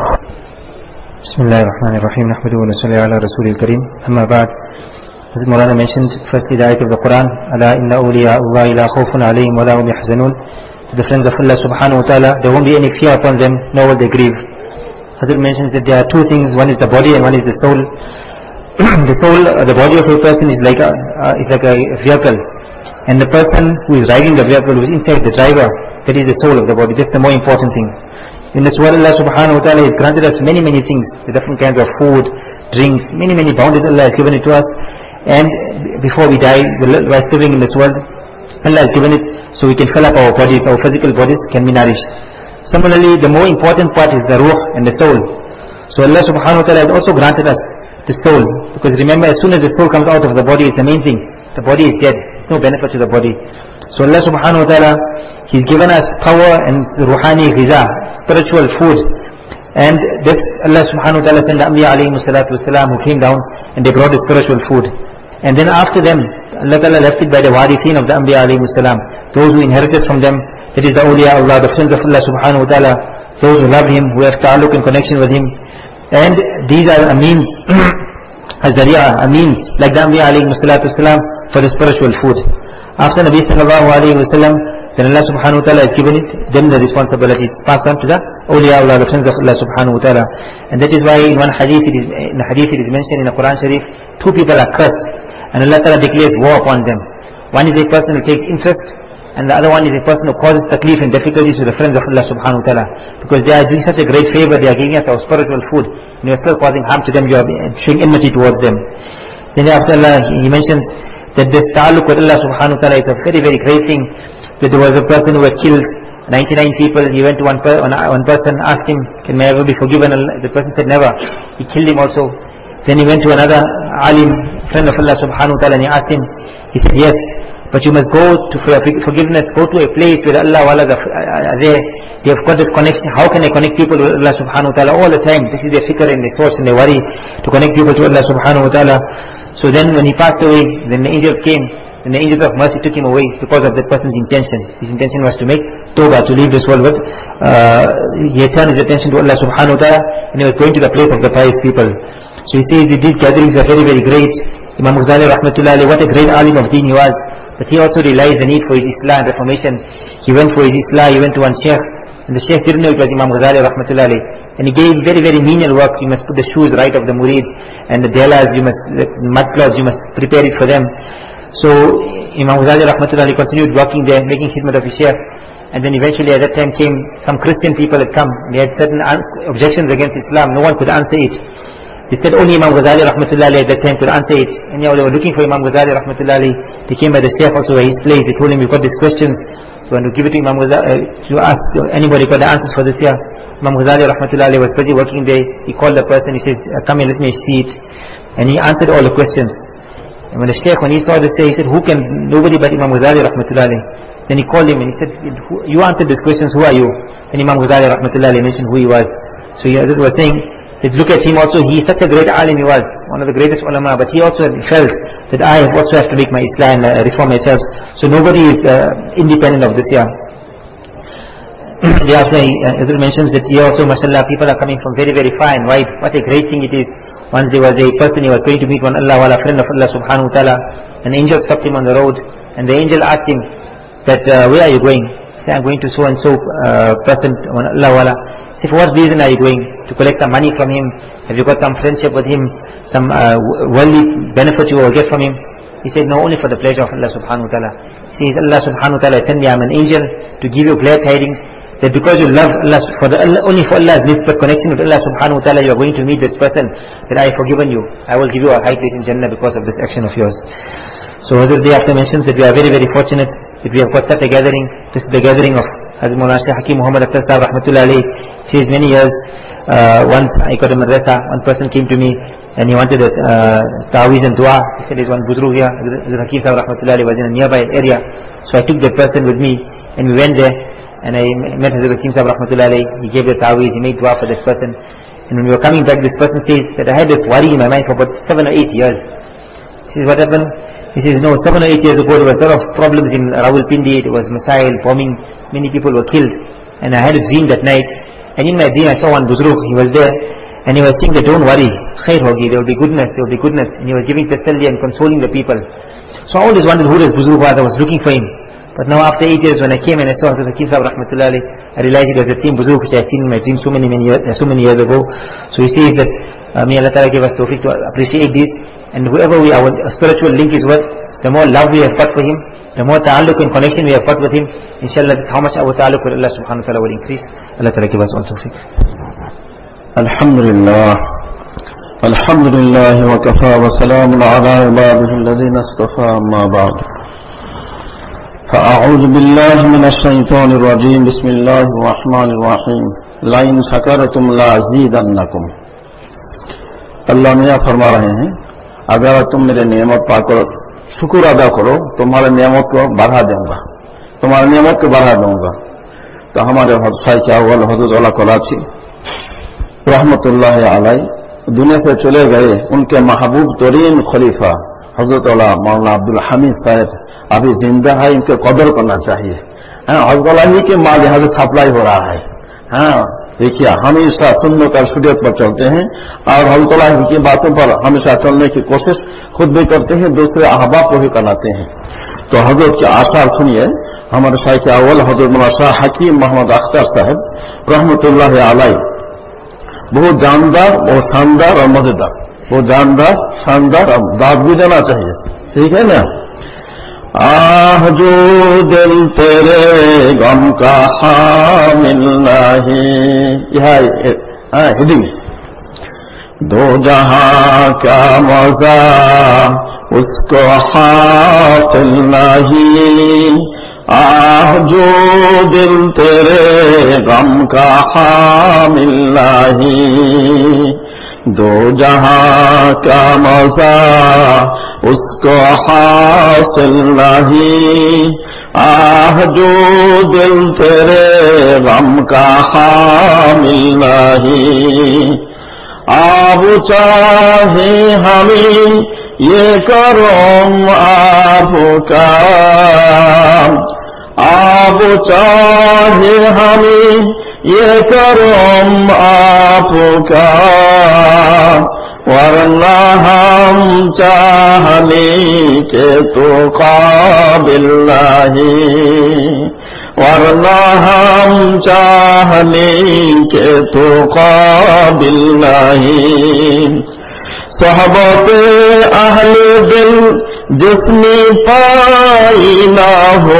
Bismillahirrahmanirrahim. Nahmaduhu wa nusalli ala Rasulil Kareem. Amma ba'd. As Maulana mentioned, firstly the ayat of the Quran, Ala inna awliya Allahi la khawfun alayhim wa la hum yahzanun. To the friends of Allah subhanahu wa ta'ala, there won't be any fear upon them, nor will they grieve. Hazrat mentions that there are two things, one is the body and one is the soul. The soul, uh, the body of a person is like a, uh, is like a vehicle. And the person who is riding the vehicle, who is inside the driver, that is the soul of the body. That's the more important thing. In this world, Allah subhanahu wa ta'ala has granted us many, many things, the different kinds of food, drinks, many, many bounties Allah has given it to us. And before we die, while living in this world, Allah has given it so we can fill up our bodies, our physical bodies can be nourished. Similarly, the more important part is the ruh and the soul. So Allah subhanahu wa ta'ala has also granted us the soul. Because remember, as soon as the soul comes out of the body, it's the main thing. The body is dead. It's no benefit to the body. So Allah subhanahu wa ta'ala, He's given us power and ruhani ghiza, spiritual food. And this Allah subhanahu wa ta'ala sent the Anbiya alayhi salatu wasalam who came down and they brought the spiritual food. And then after them, Allah ta'ala left it by the warithin of the Anbiya alayhi salam, those who inherited from them, that is the awliya Allah, the friends of Allah subhanahu wa ta'ala, those who love Him, who have ta'alluq and connection with Him. And these are a means, a zari'ah, a means, like the Anbiya alayhi salatu wasalam, for the spiritual food. After Nabi sallallahu alayhi wa sallam, then Allah subhanahu wa ta'ala has given it, then the responsibility is passed on to the awliya Allah, the friends of Allah subhanahu wa ta'ala. And that is why in one hadith, it is, in the hadith it is mentioned in the Quran Sharif, two people are cursed, and Allah ta'ala declares war upon them. One is a person who takes interest, and the other one is a person who causes taklif and difficulties to the friends of Allah subhanahu wa ta'ala. Because they are doing such a great favor, they are giving us our spiritual food, and you are still causing harm to them, you are showing enmity towards them. Then after Allah, He mentions that this ta'alluq with Allah subhanahu wa ta'ala is a very, very great thing. That there was a person who had killed ninety-nine people, he went to one, per, one, one person, asked him, can I ever be forgiven? The person said never. He killed him also. Then he went to another alim, friend of Allah subhanahu wa ta'ala, and he asked him, he said yes, but you must go to for forgiveness, go to a place where Allah wala are there, they have got this connection. How can I connect people with Allah subhanahu wa ta'ala all the time? This is their fikr and their thoughts and their worry, to connect people to Allah subhanahu wa ta'ala. So then when he passed away, then the angels came, and the angels of mercy took him away because of that person's intention. His intention was to make tawbah, to leave this world with, uh, he had turned his attention to Allah subhanahu wa ta'ala, and he was going to the place of the pious people. So he says that these gatherings are very, very great. Imam Ghazali rahmatullahi alayhi, what a great alim of deen he was. But he also realized the need for his Islah and reformation. He went for his Islah, he went to one sheikh, and the sheikh didn't know it was Imam Ghazali rahmatullahi alayhi. And he gave very, very menial work. You must put the shoes right of the murids, and the delas, you must, the mud cloths, you must prepare it for them. So Imam Ghazali rahmatullahi alayhi continued working there, making khidmat of his sheikh. And then eventually at that time came some Christian people had come. They had certain objections against Islam. No one could answer it. They said only Imam Ghazali rahmatullahi alayhi at that time could answer it. And now they were looking for Imam Ghazali rahmatullahi alayhi. They came by the sheikh also at his place. They told him, we've got these questions. We want to give it to Imam Ghazali, uh, to ask anybody got the answers for this here. Imam Ghazali rahmatullahi alayhi was busy working there. He called the person, he says, come here, let me see it. And he answered all the questions. And when the sheikh, when he saw this, he said, who can, nobody but Imam Ghazali rahmatullahi alayhi. Then he called him and he said, you answered these questions, who are you? Then Imam Ghazali rahmatullahi alayhi mentioned who he was. So he was saying, look at him also, he is such a great alim he was, one of the greatest ulama, but he also felt that I also have to make my Islam and uh, reform myself. So nobody is uh, independent of this here. Thereafter, uh, Israel mentions that here also, mashallah, people are coming from very, very far and wide. What a great thing it is. Once there was a person, he was going to meet one Allah wala, friend of Allah subhanahu wa ta'ala. An angel stopped him on the road, and the angel asked him that, uh, where are you going? He said, I'm going to so and so uh, person, one Allah wala. He said, for what reason are you going? To collect some money from him? Have you got some friendship with him? Some uh, worldly benefit you will get from him? He said, no, only for the pleasure of Allah subhanahu wa ta'ala. He says, Allah subhanahu wa ta'ala sent me, I'm an angel to give you glad tidings that because you love Allah, for the, only for Allah's nisbat connection with Allah subhanahu wa ta'ala, you are going to meet this person, that I have forgiven you, I will give you a high place in Jannah because of this action of yours. So Hazrat thereafter mentions that we are very very fortunate that we have got such a gathering. This is the gathering of Hazrat Maulana Shaykh Hakim Muhammad Akhtar Sahib rahmatullah alayhi. He says many years, uh, once I got a madrasa, one person came to me and he wanted a uh, ta'weez and dua. He said there's one budru here, Hazrat Hakim Sahib rahmatullah alayhi was in a nearby area. So I took that person with me and we went there and I met Hazrat Hakim Sahib rahmatullah alayhi. He gave the ta'weez, he made dua for that person. And when we were coming back, this person says that I had this worry in my mind for about seven or eight years. He says, what happened? He says, no, seven or eight years ago there was a lot of problems in Rawalpindi. It was missile, bombing, many people were killed. And I had a dream that night. And in my dream I saw one buzruk, he was there. And he was saying that don't worry, khair hogi, there will be goodness, there will be goodness. And he was giving tasalli and consoling the people. So I always wondered who this buzruk was, I was looking for him. But now after eight years when I came and I saw Hazrat Hakim Sahib rahmatullah alayhi, I realized it was the same buzruk which I had seen in my dream so many, many years, so many years ago. So he says that, uh, may Allah Ta'ala give us tawfiq to appreciate this. And whoever we, our spiritual link is with, the more love we have got for him, the more ta'alluq and connection we have got with him, inshallah, that's how much our ta'alluq with Allah subhanahu wa ta'ala will increase. Allah Ta'ala give us all tawfiq. Alhamdulillah. Alhamdulillah wa kafa wa salamun ala ibadihi alladhina istafa amma ba'd. فأعوذ بالله من الشيطان الرجيم بسم الله الرحمن الرحيم لئن شكرتم لأزيدنكم. اللہ میاں فرما رہے ہیں اگر تم میرے نعمت پا کر شکر ادا کرو تمہارے نعمت کو بڑھا دوں گا تمہارے نعمت کو بڑھا دوں گا. تو ہمارے حضرت کیا ہوا حضرت اللہ کراچی رحمت اللہ علیہ دنیا سے چلے گئے. ان کے محبوب ترین خلیفہ حضرت اللہ مولانا عبد الحمید صاحب ابھی زندہ ہے. ان کے قدر کرنا چاہیے. حضرت اللہ ہی کے مال یہاں سے سپلائی ہو رہا ہے. ہاں دیکھیے ہمیشہ سنت اور شریعت پر چلتے ہیں اور حضرت اللہ کی باتوں پر ہمیشہ چلنے کی کوشش خود بھی کرتے ہیں, دوسرے احباب کو بھی کراتے ہیں. تو حضرت کے آثار سنیے. ہمارے شیخ اول حضرت مولانا شاہ حکیم محمد اختر صاحب رحمت اللہ علیہ بہت جاندار, بہت شاندار اور مزیدار, بہت جاندار شاندار اور داد بھی دینا چاہیے. ٹھیک ہے نا. آہ جو دل تیرے غم کا حامل نہیں, یہ ہدی دو جہاں کا مزہ اس کو حاصل نہیں. آہ جو دل تیرے غم کا حامل نہیں, دو جہاں کا مزہ اس کو حاصل نہیں. آہ جو دل تیرے غم کا حامل نہیں. آب چاہے ہمیں یہ کرم آپ کا, آب چاہے ہمیں یہ کرم آپ کا, ورنہ ہم چاہنے کے تو قابل نہیں, ورنہ ہم چاہنے کے تو قابل نہیں. صحبت اہل دل جس نے پائی نہ ہو,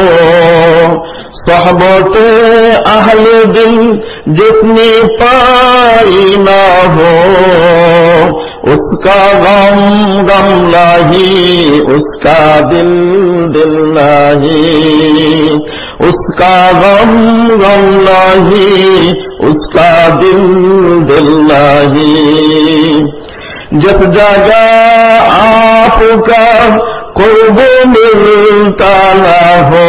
صحبت اہل دل جس نے پائی نہ ہو, اس کا غم غم نہیں, اس کا دل دل نہیں, اس کا غم غم نہیں, اس کا دل دل نہیں. جس جگہ آپ کا قرب ملتا نہ ہو,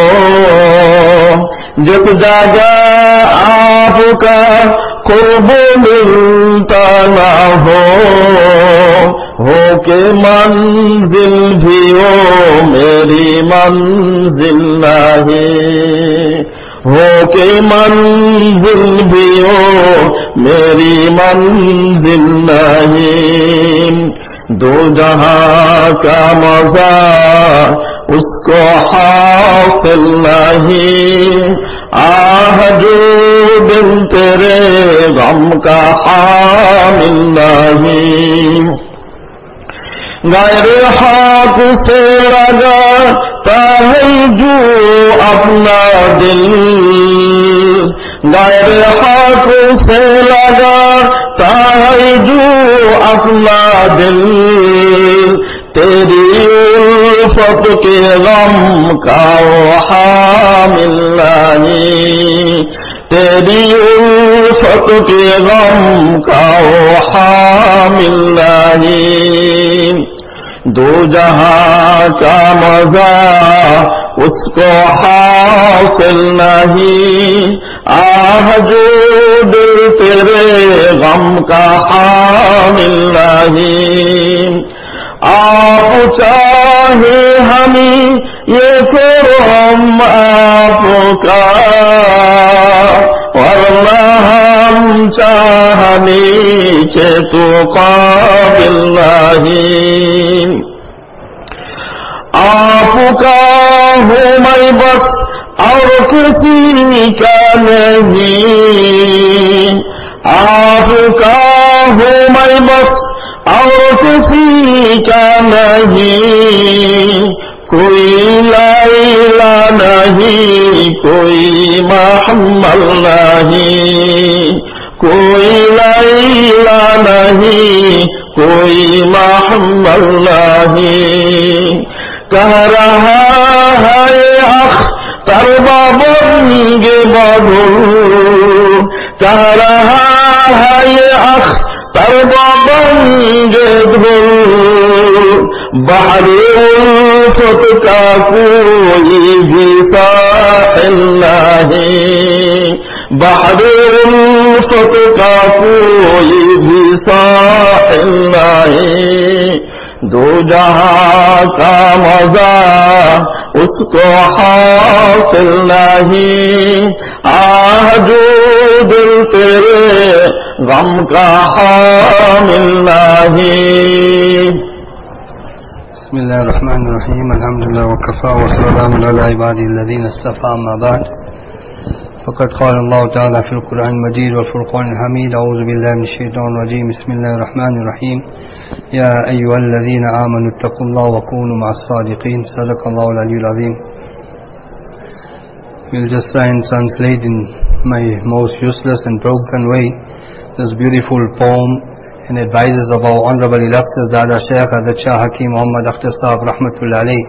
جس جگہ آپ کا قرب ملتا نہ ہو, ہو کے منزل بھی وہ میری منزل نہیں, ہو کے منزل بھی ہو میری منزل نہیں. دو جہاں کا مزہ اس کو حاصل نہیں. آہ جو دل تیرے غم کا حامل نہیں. غیر حق سے لگاتا ہے جو اپنا دل, غیر حق سے لگاتا ہے جو اپنا دل تیری الفت کے غم کا وہ حامل نہیں تیری الفت کے غم کا وہ حامل نہیں دو جہاں کا مزہ اس کو حاصل نہیں آہ جو دل تیرے غم کا حامل نہیں آپ چاہے ہمیں یہ کرم آپ کا ورنہ ہم چاہنے کے تو قابل نہیں آپ کا ہوں میں بس اور کسی کا نہیں آپ کا ہوں میں بس اور کسی کا نہیں کوئی لیلا نہیں کوئی محمل نہیں کوئی لیلا نہیں کوئی محمل نہیں کہہ رہا ہے اختر بابنگ بدر کہہ رہا ہے اختر بابنگ بدر بحر الفت کا کوئی بھی ساحل نہیں بحر الفت کا کوئی بھی ساحل نہیں دو جہاں کا مزہ اس کو حاصل نہیں آہ جو دل تیرے غم کا حامل نہیں بسم الله الرحمن الرحيم الحمد لله وكفى وسلام على عباده الذين اصطفى أما بعد فقد قال الله تعالى في القرآن المجيد والفرقان الحميد أعوذ بالله من الشيطان الرجيم بسم الله الرحمن الرحيم يا أيها الذين آمنوا اتقوا الله وكونوا مع الصادقين صدق الله العلي العظيم. We'll just try and translate in my most useless and broken way this beautiful poem and advices of our honorable illustrious Dada Shaykh Hazrat Shah Hakim Muhammad Akhtar Sahab Rahmatullah Alayh.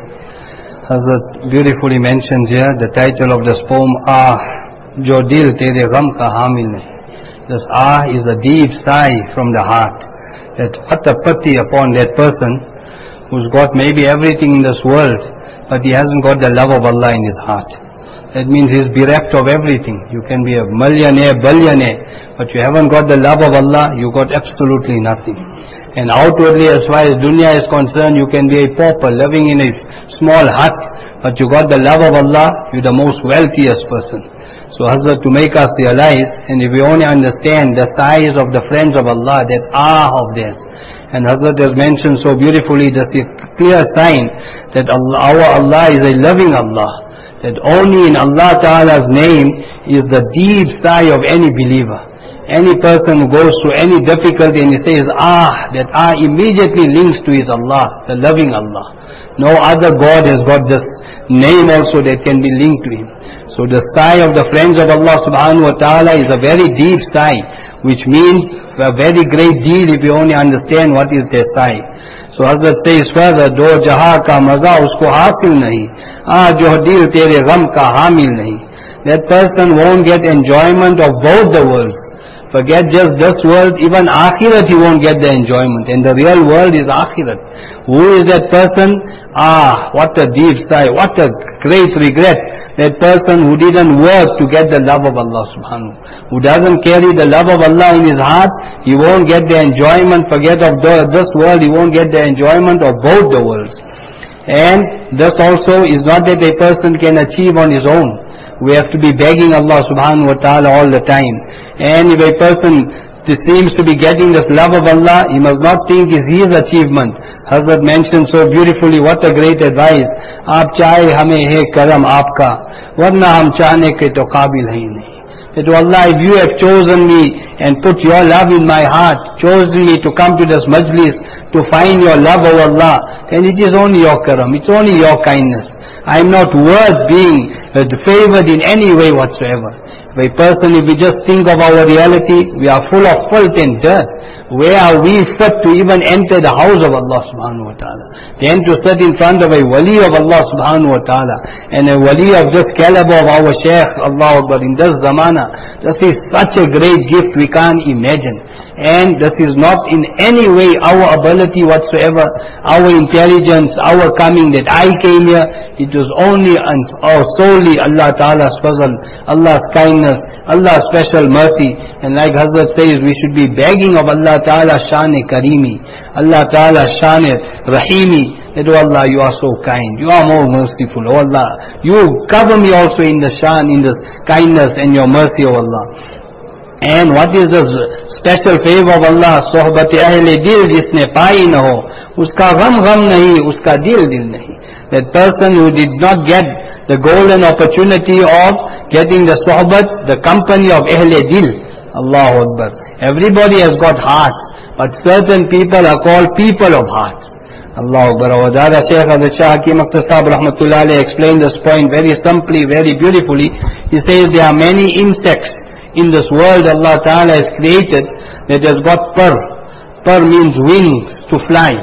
Hazrat beautifully mentions here the title of this poem, Ah Jo Dil Tere Gham Ka Hamil Nahi. This Ah is a deep sigh from the heart, that what a pity upon that person who's got maybe everything in this world, but he hasn't got the love of Allah in his heart. That means he's bereft of everything. You can be a millionaire, billionaire, but you haven't got the love of Allah, you got absolutely nothing. And outwardly, as far as dunya is concerned, you can be a pauper living in a small hut, but you got the love of Allah, you're the most wealthiest person. So Hazrat, to make us realize, and if we only understand the size of the friends of Allah, that ah of theirs, and Hazrat has mentioned so beautifully, that's a clear sign that Allah, our Allah is a loving Allah. That only in Allah Ta'ala's name is the deep sigh of any believer. Any person who goes through any difficulty and he says, ah, that ah immediately links to his Allah, the loving Allah. No other God has got this name also that can be linked to him. So the sigh of the friends of Allah Subhanahu Wa Ta'ala is a very deep sigh, which means a very great deal if you only understand what is their sigh. So Hazrat says further, do jahan ka maza usko hasil nahi, ah jo dil tere gham ka hamil nahi. That person won't get enjoyment of both the worlds. Forget just this world, even akhirat he won't get the enjoyment. And the real world is akhirat. Who is that person? Ah, what a deep sigh, what a great regret. That person who didn't work to get the love of Allah subhanahu wa ta'ala. Who doesn't carry the love of Allah in his heart, he won't get the enjoyment. Forget of the, this world, he won't get the enjoyment of both the worlds. And this also is not that a person can achieve on his own. We have to be begging Allah subhanahu wa ta'ala all the time. And if a person seems to be getting this love of Allah, he must not think it's his achievement. Hazrat mentioned so beautifully, what a great advice. Aap chahe hame hai karam aapka, warna hum chahne ke to qabil hai nahi. That Allah, if you have chosen me and put your love in my heart, chosen me to come to this majlis, to find your love of Allah, then it is only your karam, it's only your kindness. I am not worth being favored in any way whatsoever. By person, if we just think of our reality, we are full of filth and dirt. Where are we fit to even enter the house of Allah subhanahu wa ta'ala? Then to sit in front of a wali of Allah subhanahu wa ta'ala, and a wali of this caliber of our Shaykh, Allah Akbar, in this zamana, this is such a great gift we can't imagine. And this is not in any way our ability whatsoever, our intelligence, our coming, that I came here. It was only and oh, solely Allah Ta'ala's fazl, Allah's kindness, Allah's special mercy. And like Hazrat says, we should be begging of Allah Ta'ala Shan-e Karimi, Allah Ta'ala Shan-e Rahimi, that, oh Allah, you are so kind, you are more merciful, oh Allah, you cover me also in the Shan, in this kindness and your mercy, oh Allah. And what is this special favor of Allah? Sohbat ahle dil jisne pai na ho, uska gham gham nahi, uska dil dil nahi. That person who did not get the golden opportunity of getting the sohbat, the company of ahle dil. Allahu Akbar. Everybody has got hearts, but certain people are called people of hearts. Allahu Akbar. Our Dada Shaykh of the Shah Hakim Akhtar Sahib Rahmatullah Alayhi explained this point very simply, very beautifully. He says there are many insects in this world Allah Ta'ala has created that has got par. Par means wings to fly.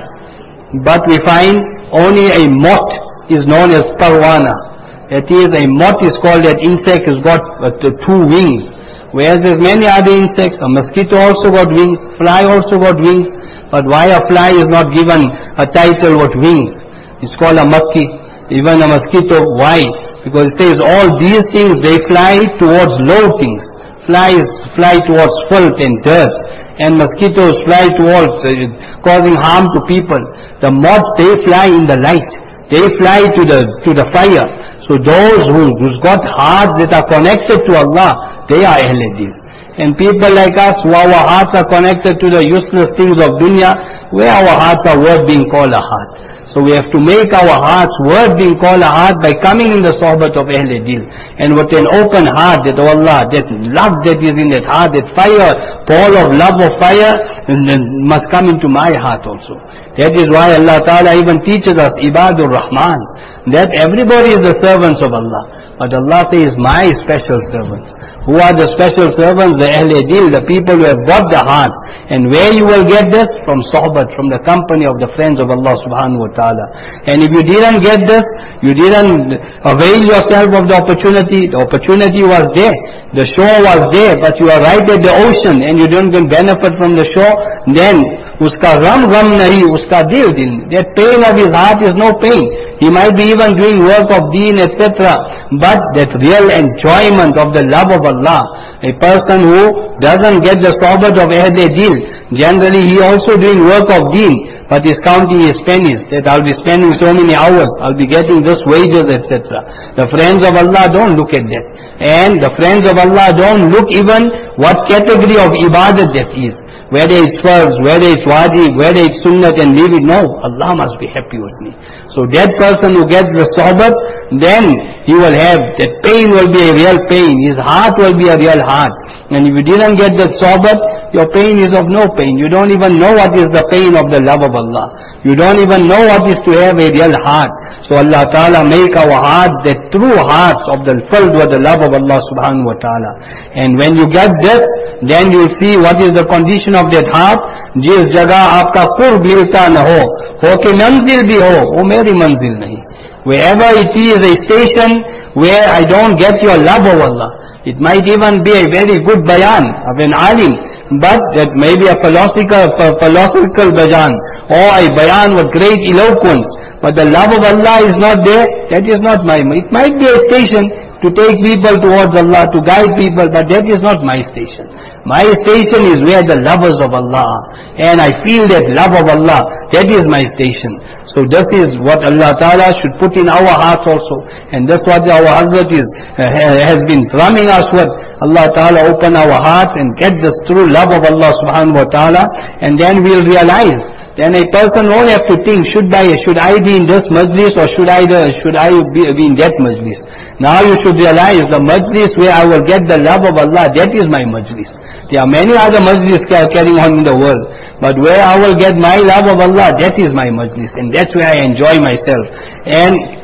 But we find only a moth is known as parwana. That is, a moth is called, that insect has got uh, two wings. Whereas there's many other insects, a mosquito also got wings, fly also got wings. But why a fly is not given a title with wings? It's called a makki. Even a mosquito, why? Because it says all these things, they fly towards low things. Flies fly towards filth and dirt, and mosquitoes fly towards uh, causing harm to people. The moths, they fly in the light. They fly to the to the fire. So those who, who's got hearts that are connected to Allah, they are Ahle Dil. And people like us, who our hearts are connected to the useless things of dunya, where our hearts are worth being called a heart. So we have to make our hearts worth being called a heart by coming in the sohbat of Ahle Dil. And with an open heart, that, oh Allah, that love that is in that heart, that fire, ball of love of fire, must come into my heart also. That is why Allah Ta'ala even teaches us, Ibadur Rahman, that everybody is the servants of Allah. But Allah says, my special servants. Who are the special servants? The Ahle Dil, the people who have got the hearts. And where you will get this? From sohbat, from the company of the friends of Allah Subhanahu wa Ta'ala. And if you didn't get this, you didn't avail yourself of the opportunity. The opportunity was there, the shore was there, but you are right at the ocean and you don't get benefit from the shore, then uska ram ram nahi, uska dil dil. That pain of his heart is no pain. He might be even doing work of deen, et cetera. But that real enjoyment of the love of Allah, a person who doesn't get the sohbat of Ahle Dil, generally he also doing work of deen, but he's counting his pennies, that I'll be spending so many hours, I'll be getting this wages, et cetera. The friends of Allah don't look at that. And the friends of Allah don't look even what category of ibadat that is. Whether it's farz, whether it's wajib, whether it's sunnat and leave it. No, Allah must be happy with me. So that person who gets the sohbat, then he will have, that pain will be a real pain. His heart will be a real heart. And if you didn't get that sohbat, your pain is of no pain. You don't even know what is the pain of the love of Allah. You don't even know what is to have a real heart. So Allah Ta'ala make our hearts the true hearts of the filled with the love of Allah Subhanahu wa Ta'ala. And when you get that, then you see what is the condition of that heart. Jis jagah aapka qurb milta na ho, ho ke manzil bhi ho, wo meri manzil nahi. Wherever it is a station where I don't get your love of Allah, it might even be a very good bayan of an alim, but that may be a philosophical, philosophical bayan, or a bayan with great eloquence, but the love of Allah is not there. That is not my, it might be a station to take people towards Allah, to guide people, but that is not my station. My station is where the lovers of Allah are, and I feel that love of Allah, that is my station. So this is what Allah Ta'ala should put in our hearts also, and that's what our Hazrat is, uh, has been drumming us with. Allah Ta'ala open our hearts and get this true love of Allah Subhanahu wa Ta'ala, and then we'll realize. Then a person won't have to think, should I, should I be in this majlis or should I, should I be, be in that majlis? Now you should realize the majlis where I will get the love of Allah, that is my majlis. There are many other majlis carrying on in the world, but where I will get my love of Allah, that is my majlis, and that's where I enjoy myself. And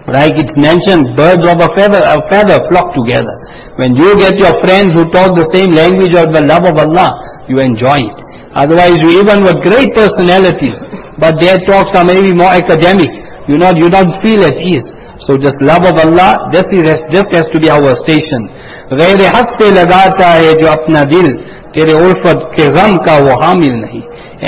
Like it's mentioned, birds of a feather, a feather flock together. When you get your friends who talk the same language of the love of Allah, you enjoy it. Otherwise, you even with great personalities, but their talks are maybe more academic. You not, you don't feel at ease. So just love of Allah, this is just has to be our station. غیر حق سے لگاتا ہے جو اپنا دل, تیرے الفت کے غم کا وہ حامل نہیں.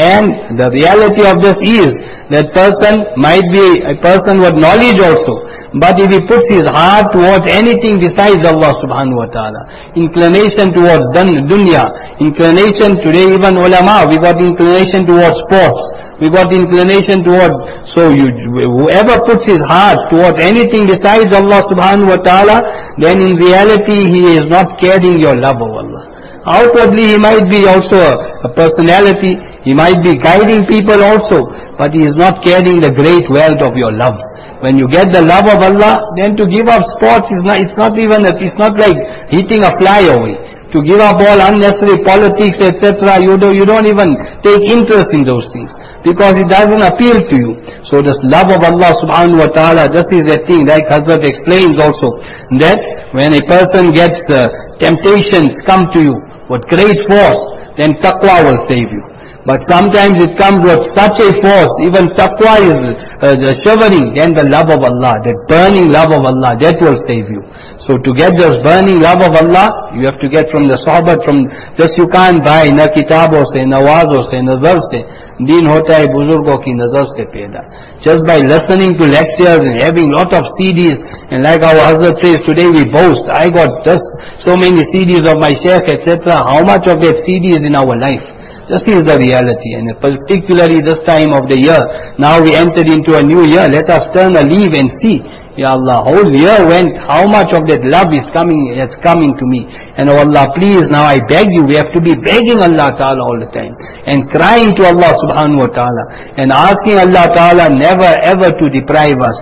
And the reality of this is that person might be a person with knowledge also, but if he puts his heart towards anything besides Allah subhanahu wa ta'ala, inclination towards dunya, inclination today even ulama, we got inclination towards sports, we got inclination towards, so you, whoever puts his heart towards anything besides Allah subhanahu wa ta'ala, then in reality he is not carrying your love of Allah. Outwardly he might be also a, a personality, he might be guiding people also, but he is not carrying the great wealth of your love. When you get the love of Allah, then to give up sports is not, it's not even, a, it's not like hitting a fly away. To give up all unnecessary politics, et cetera, you, do, you don't even take interest in those things, because it doesn't appeal to you. So this love of Allah subhanahu wa ta'ala, just is a thing, like Hazrat explains also, that when a person gets uh, temptations come to you with great force, then taqwa will save you. But sometimes it comes with such a force, even taqwa is uh, shivering, then the love of Allah, that burning love of Allah, that will save you. So to get this burning love of Allah, you have to get from the Sahaba, from this you can't buy, na kitabo se, na wazo se, nazar se, deen hota hai buzurgo ki nazar se peda. Just by listening to lectures and having lot of C Ds, and like our Hazrat says, today we boast, I got just so many C Ds of my Shaykh, et cetera. How much of that C D is in our life? This is the reality, and particularly this time of the year. Now we entered into a new year. Let us turn a leaf and see. Ya Allah, whole year went, how much of that love is coming, is coming to me. And oh Allah, please, now I beg you, we have to be begging Allah Ta'ala all the time. And crying to Allah Subhanahu Wa Ta'ala. And asking Allah Ta'ala never ever to deprive us.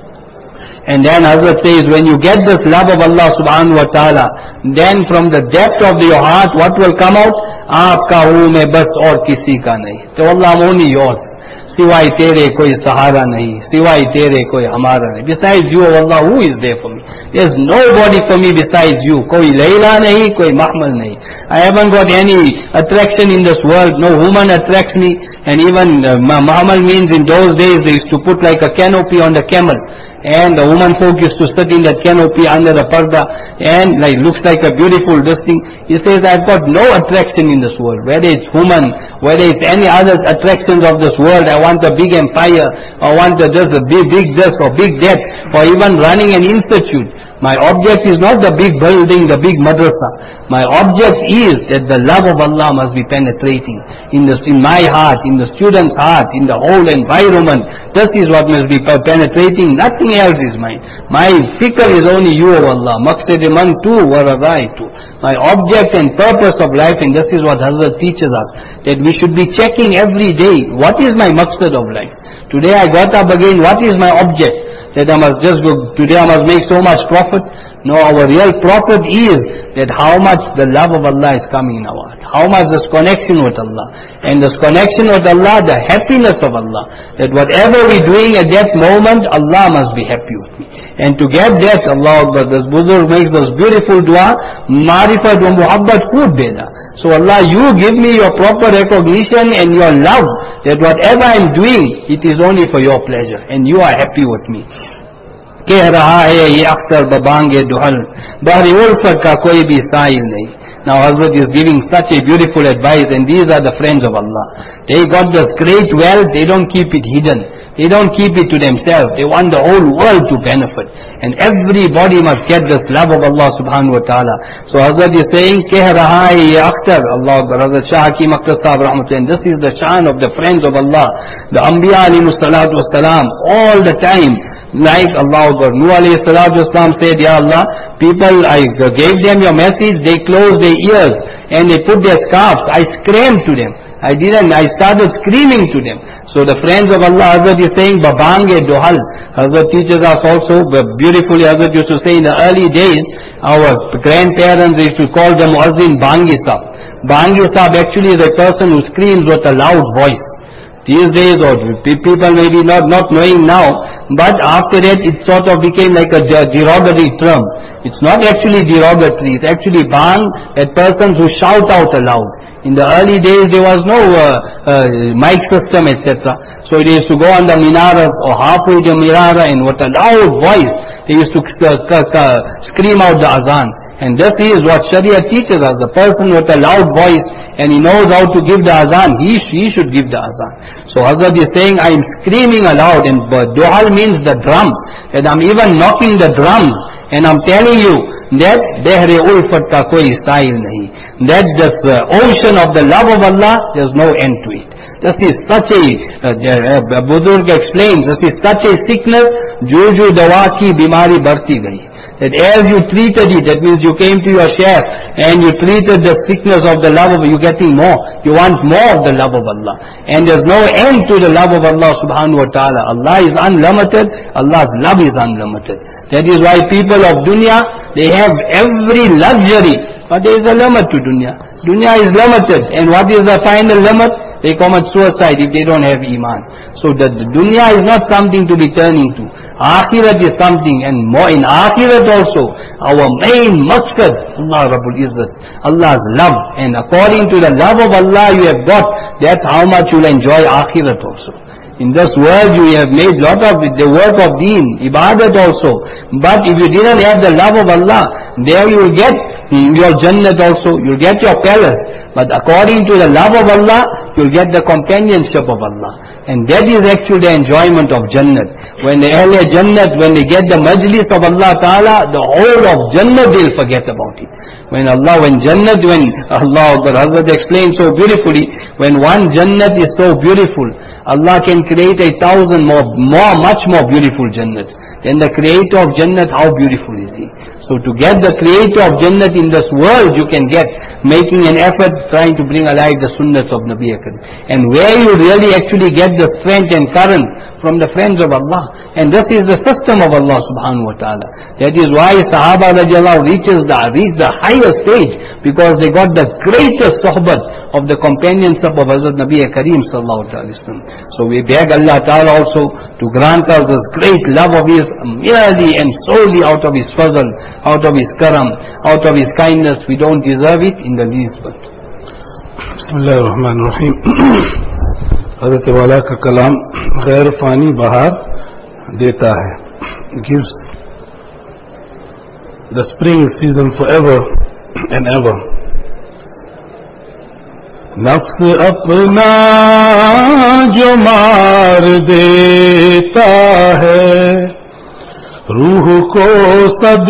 And then Hazrat says, when you get this love of Allah subhanahu wa ta'ala, then from the depth of your heart, what will come out? Aapka hu main bas aur kisi ka nahi. So Allah, I'm only yours. Siwai tere koi sahara nahi. Siwai tere koi hamara nahi. Besides you, oh Allah, who is there for me? There's nobody for me besides you. Koi Layla nahi, koi Mahmal nahi. I haven't got any attraction in this world. No woman attracts me. And even uh, Mahmal means in those days they used to put like a canopy on the camel. And the woman folk used to sit in that canopy under the parda, and like looks like a beautiful this thing. He says, I've got no attraction in this world, whether it's woman, whether it's any other attractions of this world. I want a big empire, I want a, just a big, big this or big that, or even running an institute. My object is not the big building, the big madrasa. My object is that the love of Allah must be penetrating in the, in my heart, in the student's heart, in the whole environment. This is what must be penetrating. Nothing else is mine. My fikr is only you, O Allah. Maqsad man tu wa radai tu. My object and purpose of life, and this is what Hazrat teaches us, that we should be checking every day, what is my maqsad of life? Today I got up again, what is my object? That I must just go, today I must make so much profit. No, our real profit is that how much the love of Allah is coming in our heart. How much this connection with Allah. And this connection with Allah, the happiness of Allah. That whatever we're doing at that moment, Allah must be happy with me. And to get that, Allah Akbar, this Buzurg makes this beautiful dua, Marifat wa Muhabbat Khud Beda. So Allah, you give me your proper recognition and your love, that whatever I'm doing, it is only for your pleasure. And you are happy with me. کہہ رہا ہے یہ اختر ببانگے دہل بحر الفت کا کوئی بھی سائل نہیں. Now Hazrat is giving such a beautiful advice, and these are the friends of Allah. They got this great wealth, they don't keep it hidden. They don't keep it to themselves. They want the whole world to benefit. And everybody must get this love of Allah subhanahu wa ta'ala. So Hazrat is saying, keh raha hai ye akhtar, Allah Akbar, Hazrat Shah Hakim Akhtar Sahib Rahmatullah. And this is the shan of the friends of Allah. The Anbiya alayhi salatu wasalam, all the time, like Allah Akbar, Nuh alayhi salatu wasalam said, Ya Allah, people, I gave them your message, they closed their ears and they put their scarves. I screamed to them. I didn't, I started screaming to them. So the friends of Allah, Hazrat is saying, Babange Dohal. Hazrat teaches us also, beautifully Hazrat used to say in the early days, our grandparents used to call them Muazzin Bangi Sahib. Bangi Sahib actually is a person who screams with a loud voice. These days, or people maybe not, not knowing now, but after that it sort of became like a derogatory term. It's not actually derogatory, it's actually bang at persons who shout out aloud. In the early days there was no uh, uh, mic system, et cetera. So they used to go on the minaras or halfway to minara and with a loud voice they used to uh, uh, scream out the azan. And this is what Sharia teaches us. The person with a loud voice and he knows how to give the azan, he, he should give the azan. So Hazrat is saying, I am screaming aloud, and dual means the drum, and I'm even knocking the drums, and I'm telling you that dehre ulfat ka koi sahil nahi. That this uh, ocean of the love of Allah, there's no end to it. This is such a, uh, uh, Buzurg explains, this is such a sickness, juju dawa ki bimari barti gayi. That as you treated it, that means you came to your chef and you treated the sickness of the love of, you're getting more. You want more of the love of Allah. And there's no end to the love of Allah subhanahu wa ta'ala. Allah is unlimited, Allah's love is unlimited. That is why people of dunya, they have every luxury, but there is a limit to dunya. Dunya is limited, and what is the final limit? They commit suicide if they don't have iman. So the, the dunya is not something to be turning to. Akhirat is something, and more in akhirat also, our main maqsad, Allah Rabbul Izzat, Allah's love. And according to the love of Allah you have got, that's how much you'll enjoy akhirat also. In this world you have made lot of the work of deen, ibadat also. But if you didn't have the love of Allah, there you will get your Jannat also, you'll get your palace. But according to the love of Allah, you'll get the companionship of Allah. And that is actually the enjoyment of Jannat. When the Ahle Jannat, when they get the majlis of Allah Ta'ala, the whole of Jannat they'll forget about it. When Allah, when Jannat, when Allah, the Hazrat explained so beautifully, when one Jannat is so beautiful, Allah can create a thousand more, more, much more beautiful Jannats. Then the creator of Jannat, how beautiful is he? So to get the creator of Jannat in this world, you can get, making an effort, trying to bring alive the sunnahs of Nabi Akram. And where you really actually get the strength and current from the friends of Allah. And this is the system of Allah subhanahu wa ta'ala. That is why Sahaba radiallahu reaches the, reach the highest stage, because they got the greatest sohbat of the companionship of Hazrat Nabi Kareem sallallahu alaihi wasallam. So we beg Allah Ta'ala also to grant us this great love of His, merely and solely out of His fazl, out of His karam, out of His kindness. We don't deserve it in the least bit. Bismillahirrahmanirrahim. Hazrat Wala ka kalam ghair fani bahar deta hai, gives the spring season forever and ever. नफ्स अपना जो मार देता है, रूह को सद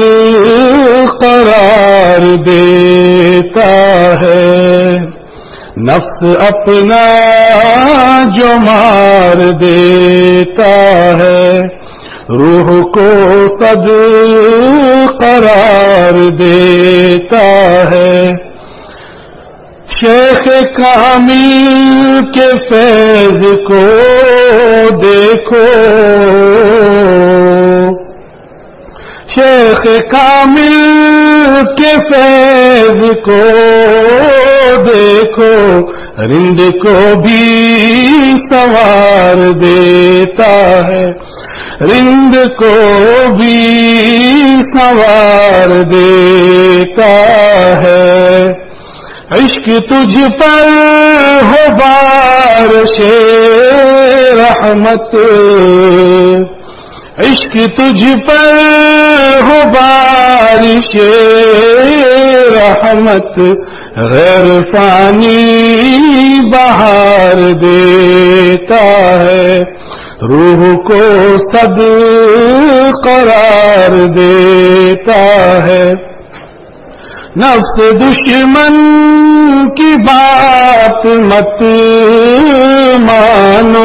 करार देता है. नफ्स अपना जो मार देता है, रूह को सद करार देता है. शेख कामिल के फैज को देखो, शेख कामिल के फैज को देखो, रिंद को भी संवार देता है, रिंद को भी संवार देता है. इश्क तुझ पर हो बारिशे रहमत, इश्क तुझ पर हो बारिशे रहमत, गैर फानी बहार देता है, रूह को सद करार देता है. नफ्स दुश्मन की बात मत मानो,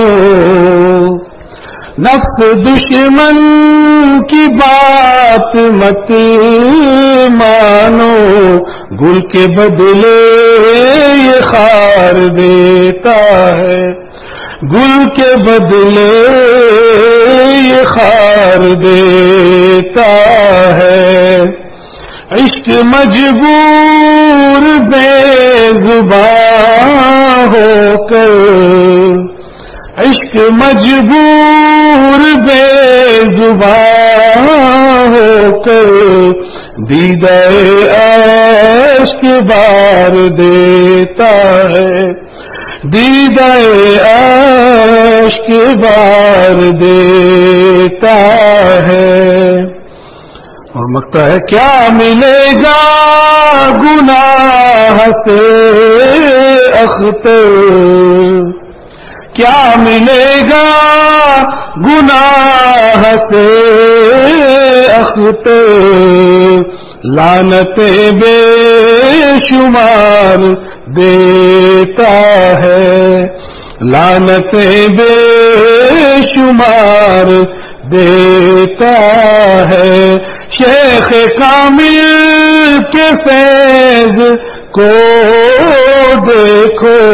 नफ्स दुश्मन की बात मत मानो, गुल के बदले ये खार देता है, गुल के बदले ये खार देता है. इश्क मजबूर बेजुबान होकर, इश्क मजबूर बेजुबान होकर दीदाए इश्क बार देता है, दीदाए इश्क बार देता है। और मकता है क्या मिलेगा गुनाह से अख्तर, क्या मिलेगा गुनाह से अख्तर, लानते बेशुमार देता है, लानते बेशुमार देता है। शेख कामिल के फैज़ को देखो,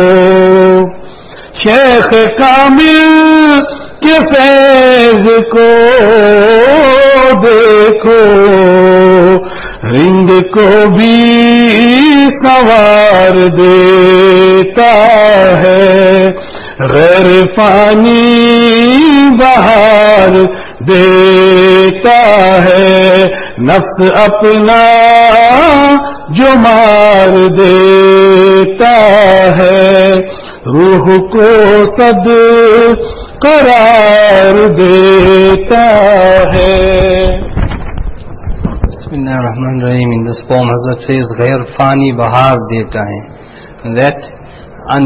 शेख कामिल के फैज़ को देखो, रिंद को भी सवार देता है, गैर फानी बहार देता है, नफ्स अपना जो मार देता है, रूह को सद करार देता है। Bismillahirrahmanirrahim. In this poem, Hazrat says, "Ghair fani bahar deta hai," that un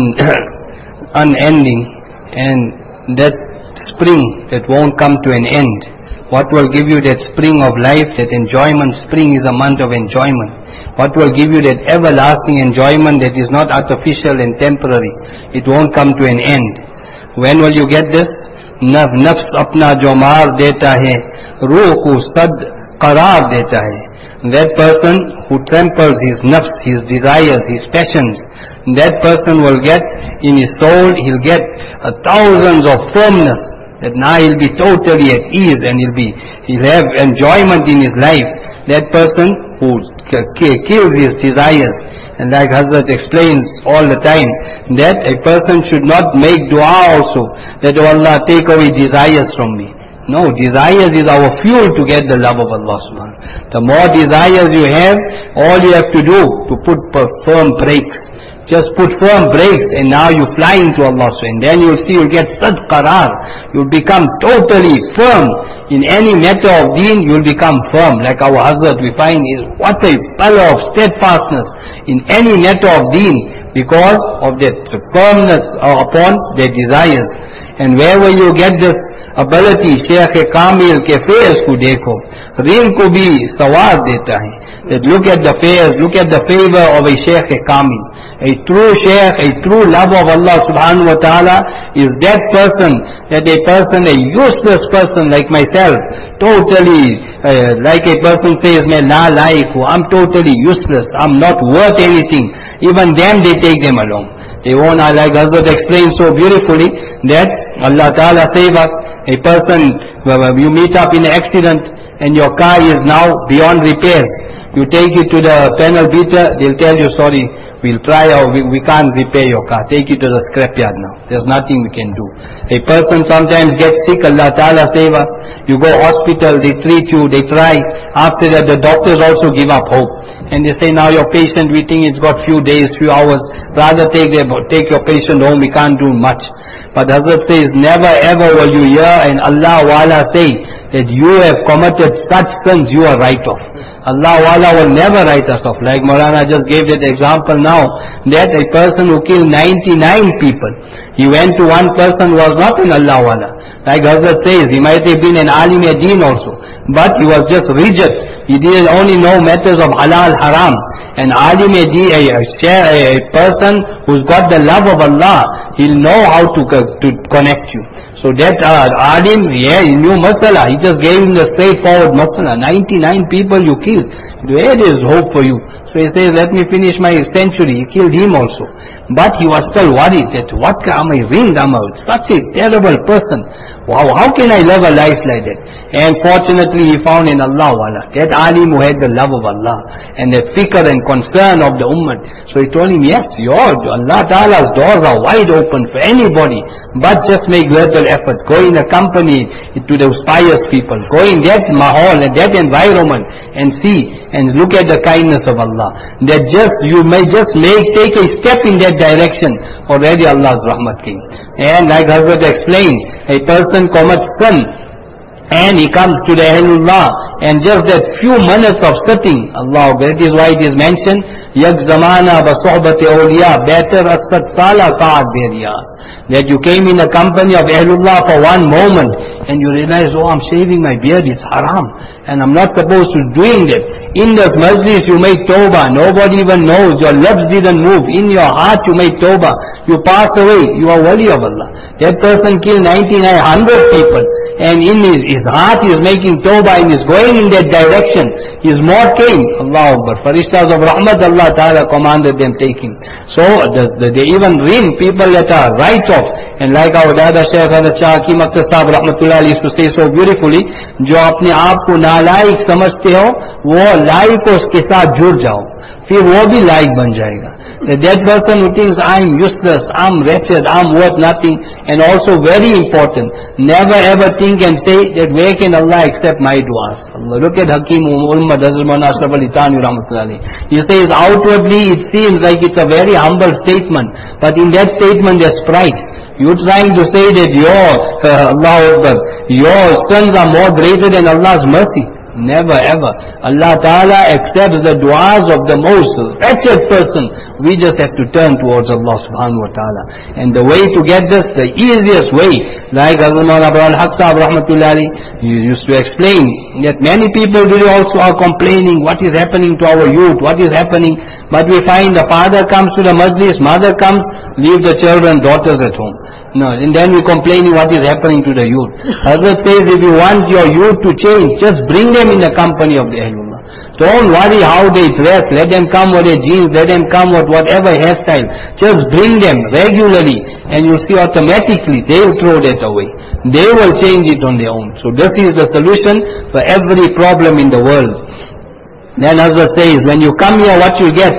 unending and that spring that won't come to an end. What will give you that spring of life, that enjoyment? Spring is a month of enjoyment. What will give you that everlasting enjoyment that is not artificial and temporary? It won't come to an end. When will you get this? Nafs apna jo maar deta hai, ruh ko sad qarar deta hai. That person who tramples his nafs, his desires, his passions, that person will get in his soul, he'll get a thousands of firmness. That now he'll be totally at ease and he'll be, he'll have enjoyment in his life. That person who kills his desires. And like Hazrat explains all the time, that a person should not make dua also, that, oh Allah, take away desires from me. No, desires is our fuel to get the love of Allah subhanahu wa ta'ala. The more desires you have, all you have to do to put firm brakes. Just put firm brakes and now you're flying to Allah. And then you'll see you'll get sad qarar. You'll become totally firm. In any matter of deen, you'll become firm. Like our Hazrat we find is what a power of steadfastness in any matter of deen because of that firmness upon their desires. And wherever you get this ability, Shaykh Kamil ke fairs ko dekho, rin ko bhi sawar deta hai. That look at the fairs, look at the favor of a Shaykh Kamil. A true Shaykh, a true love of Allah subhanahu wa ta'ala is that person, that a person, a useless person like myself, totally, uh, like a person says, main na laik hu, I'm totally useless, I'm not worth anything. Even them they take them along. They won't, like Hazrat explained so beautifully, that Allah Ta'ala save us. A person, you meet up in an accident and your car is now beyond repairs. You take it to the panel beater, they'll tell you, sorry, we'll try or we, we can't repair your car. Take it to the scrapyard now. There's nothing we can do. A person sometimes gets sick, Allah Ta'ala save us. You go hospital, they treat you, they try. After that the doctors also give up hope. And they say, now your patient, we think it's got few days, few hours. Rather take, their, take your patient home, we can't do much. But Hazrat says, never ever will you hear and Allah Wa'ala say that you have committed such sins you are right off. Allah Wa'ala will never write us off. Like Maulana just gave that example now, that a person who killed ninety-nine people, he went to one person who was not an Allah Wa'ala. Like Hazrat says, he might have been an alim deen also, but he was just rigid. He didn't only know matters of halal, haram. An alim deen, a, a, a person who's got the love of Allah, he'll know how to, to connect you. So that uh, alim, yeah, he knew masala. He just gave him the straightforward masala. ninety-nine people you killed. Where is hope for you? So he says, let me finish my century. He killed him also. But he was still worried that, what am I ringed? Am I such a terrible person? Wow, how can I live a life like that? And fortunately he found in Allah Wa'ala, that alim who had the love of Allah, and that fikr and concern of the ummah. So he told him, yes, your Allah Ta'ala's doors are wide open for anybody, but just make little effort. Go in a company to those pious people. Go in that mahal and that environment and see and look at the kindness of Allah. That just, you may just make, take a step in that direction, already Allah's rahmat came. And like Hazrat explained, a person commits sin, and he comes to the Ahlullah, and just that few minutes of sitting, Allah, that is why it is mentioned, Yak zamana ba sohbate awliya, better asat sala ta'at beriyas. That you came in the company of Ahlullah for one moment, and you realize, oh, I'm shaving my beard, it's haram, and I'm not supposed to doing that. In this majlis you make tawbah, nobody even knows, your lips didn't move, in your heart you make tawbah, you pass away, you are wali of Allah. That person killed ninety-nine hundred people, and in his, his heart he is making tawbah and is going in that direction. His maut came, Allah Akbar. Farishtas of Rahmat, Allah Ta'ala commanded them take him. So the, the, they even ring people that are right off. And like our Dada Shaykh Hazrat Shah Hakim Akhtar Sahab Rahmatullah used to say so beautifully, जो अपने आप को नालायक समझते हो, वो लायक को उसके साथ जुड़ जाओ, फिर वो भी लायक बन जाएगा. That person who thinks I'm useless, I'm wretched, I'm worth nothing, and also very important, never ever think and say that where can Allah accept my du'as. Allah, look at Hakim Ummah Hazrat Maulana Ashraf Ali Thani Rahmatullah. He says outwardly it seems like it's a very humble statement, but in that statement there's pride. You're trying to say that your uh, Allah Akbar, your sins are more greater than Allah's mercy. Never ever. Allah Ta'ala accepts the du'as of the most wretched person. We just have to turn towards Allah Subhanahu Wa Ta'ala. And the way to get this, the easiest way, like Hazrat Maulana Abdul Haq Sahab Rahmatullahi used to explain, that many people really also are complaining what is happening to our youth, what is happening. But we find the father comes to the majlis, mother comes, leave the children, daughters at home. No, and then we complaining what is happening to the youth. Hazrat says, if you want your youth to change, just bring them in the company of the Ahlullah. Don't worry how they dress. Let them come with their jeans. Let them come with whatever hairstyle. Just bring them regularly, and you'll see automatically they will throw that away. They will change it on their own. So this is the solution for every problem in the world. Then Hazrat says, when you come here, what you get?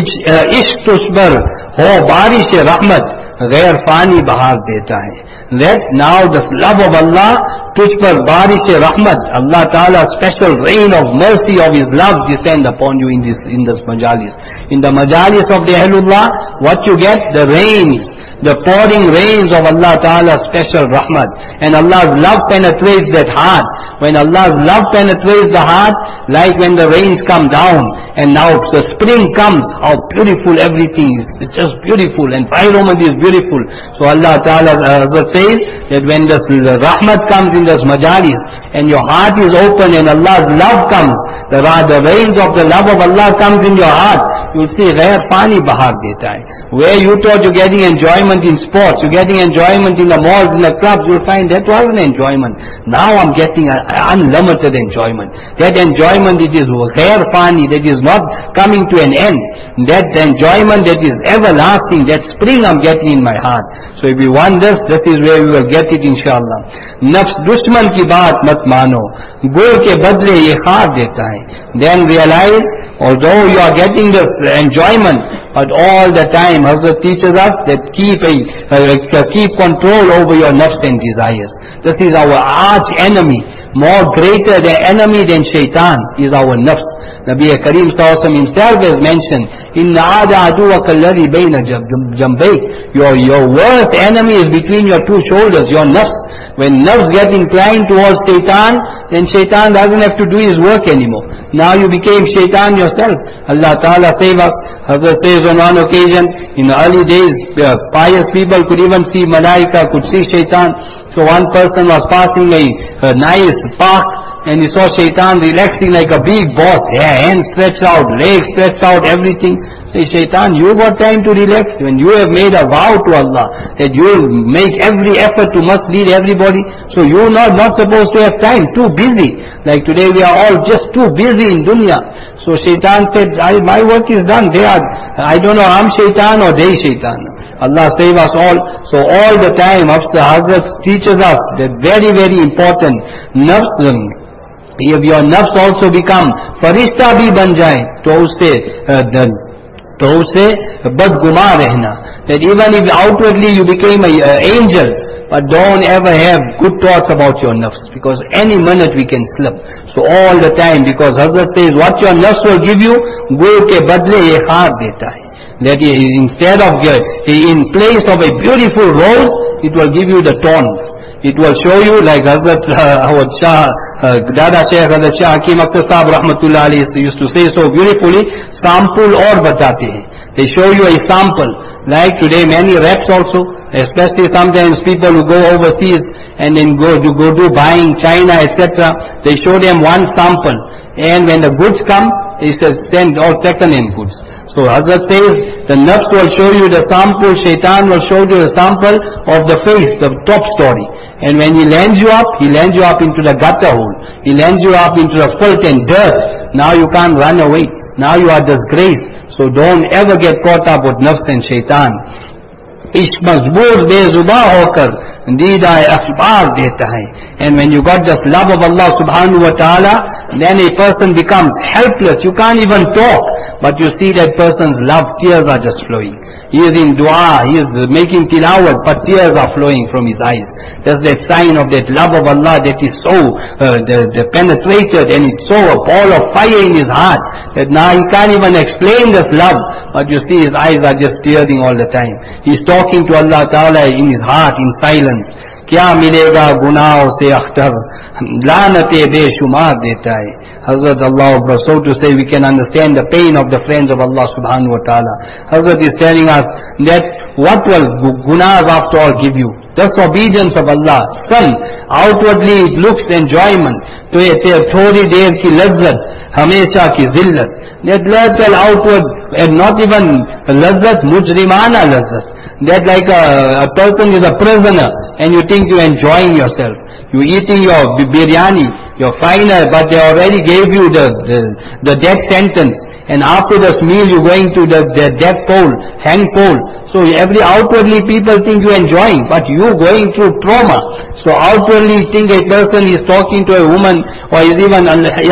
Ish tushbar ho barish rahmat. गैर पानी बहार देता है. That now this love of Allah, तुझ पर बारिश रहमत, Allah Ta'ala special rain of mercy of His love descend upon you in this in this majalis. In the majalis of the Ahlullah, what you get? The rains, the pouring rains of Allah Ta'ala's special rahmat. And Allah's love penetrates that heart. When Allah's love penetrates the heart, like when the rains come down, and now the spring comes, how beautiful everything is. It's just beautiful, environment is beautiful. So Allah Ta'ala uh, says that when this rahmat comes in this majalis, and your heart is open and Allah's love comes, the, the rains of the love of Allah comes in your heart, you'll see where pani bahar deta hai. Where you thought you're getting enjoyment in sports, you're getting enjoyment in the malls, in the clubs, you'll find that wasn't enjoyment. Now I'm getting a, a unlimited enjoyment. That enjoyment, it is ghair fani, that is not coming to an end. That enjoyment that is everlasting, that spring I'm getting in my heart. So if we want this, this is where we will get it inshallah. Nafs dushman ki baat mat mano, gul ke badle ye khar deta hai. Then realize, although you are getting this enjoyment, but all the time Hazrat teaches us that keep a, uh, keep control over your nafs and desires. This is our arch enemy. More greater than enemy than shaitan is our nafs. Nabi Kareem Sallallahu Alaihi Wasallam himself has mentioned, Inna aada aduwaka alladhi bayna jambayk. Your, your worst enemy is between your two shoulders, your nafs. When nafs get inclined towards shaitan, then shaitan doesn't have to do his work anymore. Now you became shaitan yourself. Allah Ta'ala save us. Hazrat says on one occasion, in the early days, uh, pious people could even see malaika, could see shaitan. So one person was passing a, a nice park, and he saw shaitan relaxing like a big boss, yeah, hands stretched out, legs stretched out, everything. Say, shaitan, you got time to relax when you have made a vow to Allah that you will make every effort to must lead everybody. So you're not, not supposed to have time, too busy. Like today we are all just too busy in dunya. So shaitan said, I, my work is done. They are, I don't know, I'm shaitan or they shaitan. Allah save us all. So all the time, Hazrat teaches us that very, very important. Nafs, if your nafs also become farishta bhi ban jaye, to usse uh, to usse badguma rehna, that even if outwardly you became an uh, angel, but don't ever have good thoughts about your nafs, because any minute we can slip. So all the time, because Hazrat says what your nafs will give you, go ke badle ye khar deta hai. That instead of, in place of a beautiful rose, it will give you the thorns. It will show you, like Hazrat uh, Shah, uh, Dada Shaykh Hazrat Shah Hakim Akhtar Sahab Rahmatullah Alayhi used to say so beautifully, sample aur batate hain. They show you a sample. Like today many reps also, especially sometimes people who go overseas and then go to go do buying China, et cetera. They show them one sample, and when the goods come, he says send all second-hand goods. So Hazrat says the nafs will show you the sample, shaitan will show you the sample of the face, the top story. And when he lands you up, he lands you up into the gutter hole. He lands you up into the filth and dirt. Now you can't run away. Now you are disgraced. So don't ever get caught up with nafs and shaitan. Ishq mazboor bezuba hokar deedaye akhbar deta hai. And when you got this love of Allah subhanahu wa ta'ala, then a person becomes helpless. You can't even talk, but you see that person's love, tears are just flowing. He is in dua, he is making tilawat, but tears are flowing from his eyes. That's that sign of that love of Allah that is so uh, the, the penetrated, and it's so a ball of fire in his heart that now he can't even explain this love, but you see his eyes are just tearing all the time. He's talking to Allah Ta'ala in his heart in silence. Kya milega gunaah se akhtar, laanate beshumar deta hai. Hazrat Allah Akbar, so to say, we can understand the pain of the friends of Allah subhanahu wa ta'ala. Hazrat is telling us that what will gunaahs after all give you? Disobedience of Allah. Son, outwardly it looks enjoyment. To thodi der ki lazzat, hamesha ki zillat. That little outward, and not even lazzat, mujrimana lazzat. That like a, a person is a prisoner and you think you're enjoying yourself. You're eating your biryani, you're finer, but they already gave you the, the, the death sentence. And after this meal you're going to the, the death pole, hang pole. So every outwardly people think you're enjoying, but you're going through trauma. So outwardly think a person is talking to a woman, or is even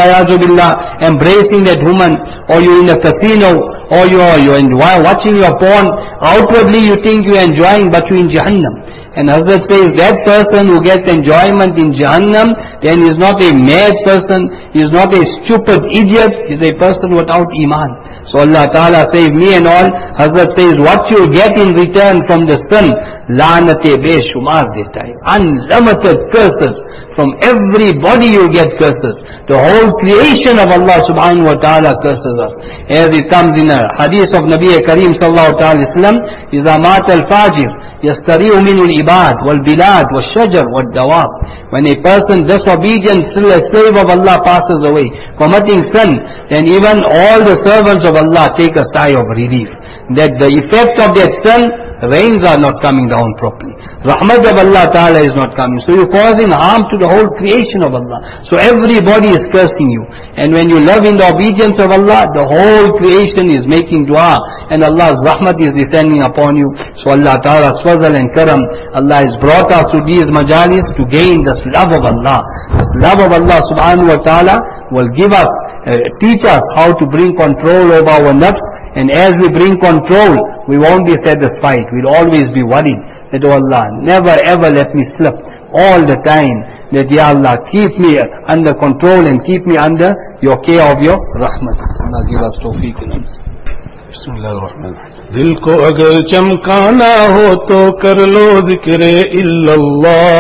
billah, embracing that woman, or you're in a casino, or you're, you're in, watching your porn. Outwardly you think you're enjoying, but you're in Jahannam. And Hazrat says that person who gets enjoyment in Jahannam, then is not a mad person, he is not a stupid idiot, he is a person without iman. So Allah Ta'ala save me and all. Hazrat says what you get in return from the sin, laanate beshumar deta hai. Unlimited curses. From everybody you get curses. The whole creation of Allah subhanahu wa ta'ala curses us. As it comes in a hadith of Nabi Kareem sallallahu ta'ala sallam, إِذَا مَاتَ الْفَاجِرُ يَسْتَرِيُّ مِنُ الْإِبَادِ وَالْبِلَادِ وَالشَّجَرِ وَالدَّوَابِ. When a person disobedient, still a slave of Allah, passes away, committing sin, then even all the servants of Allah take a sigh of relief. That the effect of that sin, rains are not coming down properly. Rahmat of Allah Ta'ala is not coming. So you're causing harm to the whole creation of Allah. So everybody is cursing you. And when you live in the obedience of Allah, the whole creation is making dua. And Allah's rahmat is descending upon you. So Allah Ta'ala's fazl and karam, Allah has brought us to these majalis to gain this love of Allah. This love of Allah subhanahu wa ta'ala will give us, uh, teach us how to bring control over our nafs. And as we bring control, we won't be satisfied. We'll always be worried that, oh Allah, never ever let me slip. All the time that, Ya Allah, keep me under control and keep me under your care of your rahmat. Allah give us tawfiq and answer. Bismillahirrahmanirrahim. दिल को अगर चमकाना हो तो कर लो जिक्रे इल्लल्लाह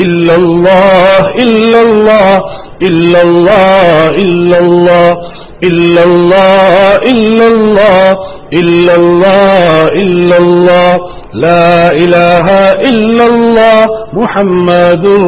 इल्लल्लाह इल्लल्लाह इल्लल्लाह इल्लल्लाह इल्लल्लाह इल्लल्लाह इल्लल्लाह इल्लल्लाह ला इलाहा इल्लल्लाह मुहम्मदुर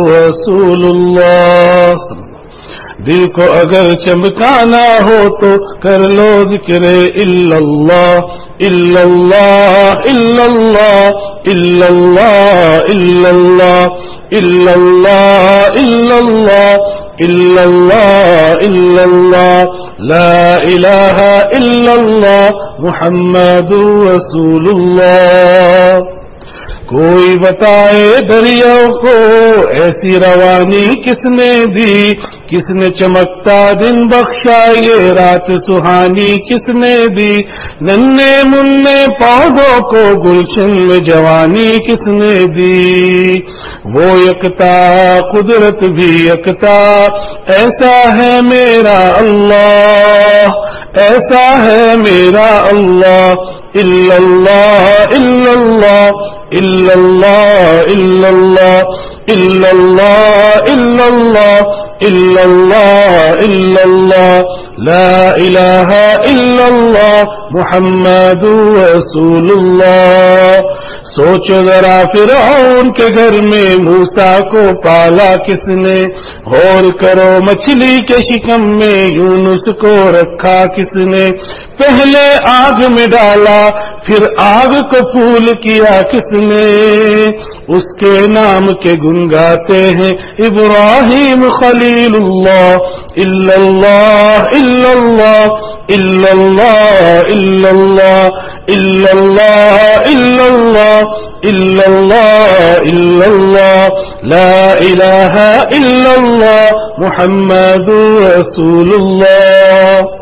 रसूलुल्लाह. दिल को अगर चमकाना हो तो कर लो जिक्रे इल्लल्लाह इल्लल्लाह इल्लल्लाह इल्लल्लाह इल्लल्लाह इल्लल्लाह इल्लल्लाह इल्लल्लाह इल्लल्लाह ला इलाहा इल्लल्लाह मुहम्मदुर रसूलुल्लाह. کوئی بتائے دریاؤں کو ایسی روانی کس نے دی, کس نے چمکتا دن بخشا یہ رات سہانی کس نے دی, ننھے منھے پودوں کو گلشن میں جوانی کس نے دی. وہ یکتا قدرت بھی یکتا ایسا ہے میرا اللہ, ایسا ہے میرا اللہ. الا اللہ الا اللہ الا اللہ الا اللہ الا اللہ الا اللہ الا اللہ الا اللہ لا الہ الا اللہ محمد رسول اللہ. سوچو ذرا فرعون کے گھر میں موسیٰ کو پالا کس نے, غور کرو مچھلی کے شکم میں یونس کو رکھا کس نے, پہلے آگ میں ڈالا پھر آگ کو پھول کیا کس نے, اس کے نام کے گنگاتے ہیں ابراہیم خلیل اللہ. الا اللہ الا اللہ الا اللہ الا اللہ الا اللہ الا اللہ الا اللہ الا اللہ لا الہ الا اللہ محمد رسول اللہ.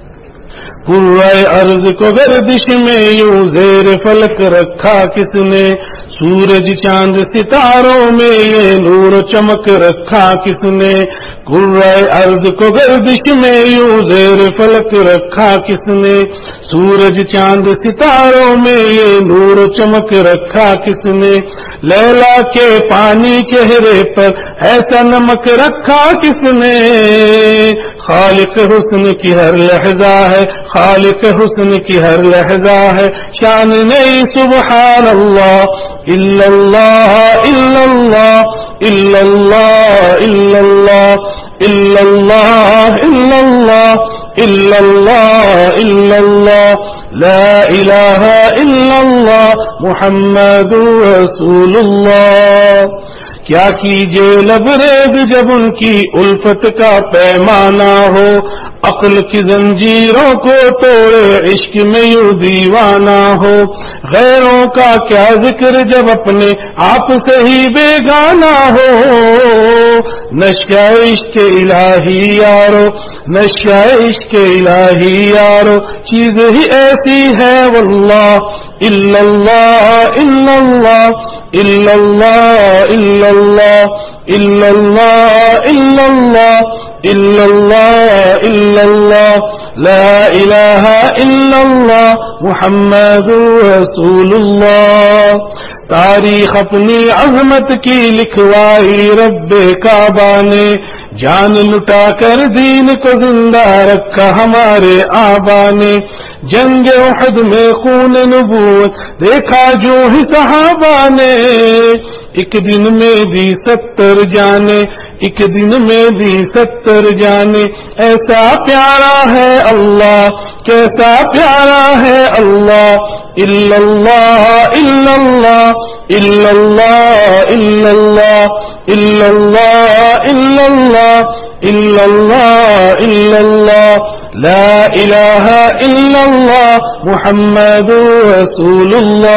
پورے عرض کو گردش میں یوں زیر فلک رکھا کس نے, سورج چاند ستاروں میں یہ نور و چمک رکھا کس نے, پورے عرض کو گردش میں یوں زیر فلک رکھا کس نے, سورج چاند ستاروں میں یہ نور و چمک رکھا کس نے, لیلا کے پانی چہرے پر ایسا نمک رکھا کس نے. خالق حسن کی ہر لحظہ ہے, خالق حسن کی ہر لحظہ ہے, شان نہیں سبحان اللہ. الا اللہ الا اللہ الا اللہ الا اللہ الا اللہ الا اللہ الا اللہ الا اللہ لا الہ الا اللہ محمد رسول اللہ. کیا کیجئے لبریز جب ان کی الفت کا پیمانہ ہو, عقل کی زنجیروں کو توڑے عشق میں یوں دیوانہ ہو, غیروں کا کیا ذکر جب اپنے آپ سے ہی بیگانہ ہو. نشہ عشق الہی یارو, نشہ عشق الہی یارو, چیز ہی ایسی ہے واللہ. الا اللہ الا اللہ الا اللہ الا اللہ الا اللہ الا اللہ الا اللہ الا اللہ لا الہ الا اللہ محمد رسول اللہ. تاریخ اپنی عظمت کی لکھوائی رب کعبہ نے, جان لٹا کر دین کو زندہ رکھا ہمارے آبا نے. جنگ احد میں خون نبوت دیکھا جو ہی صحابہ نے, ایک دن میں دی ستر جانے, ایک دن میں دی ستر جانے. ایسا پیارا ہے اللہ, کیسا پیارا ہے اللہ. الا اللہ الا اللہ الا اللہ الا اللہ الا اللہ الا اللہ الا اللہ الا اللہ لا الہ الا اللہ محمد رسول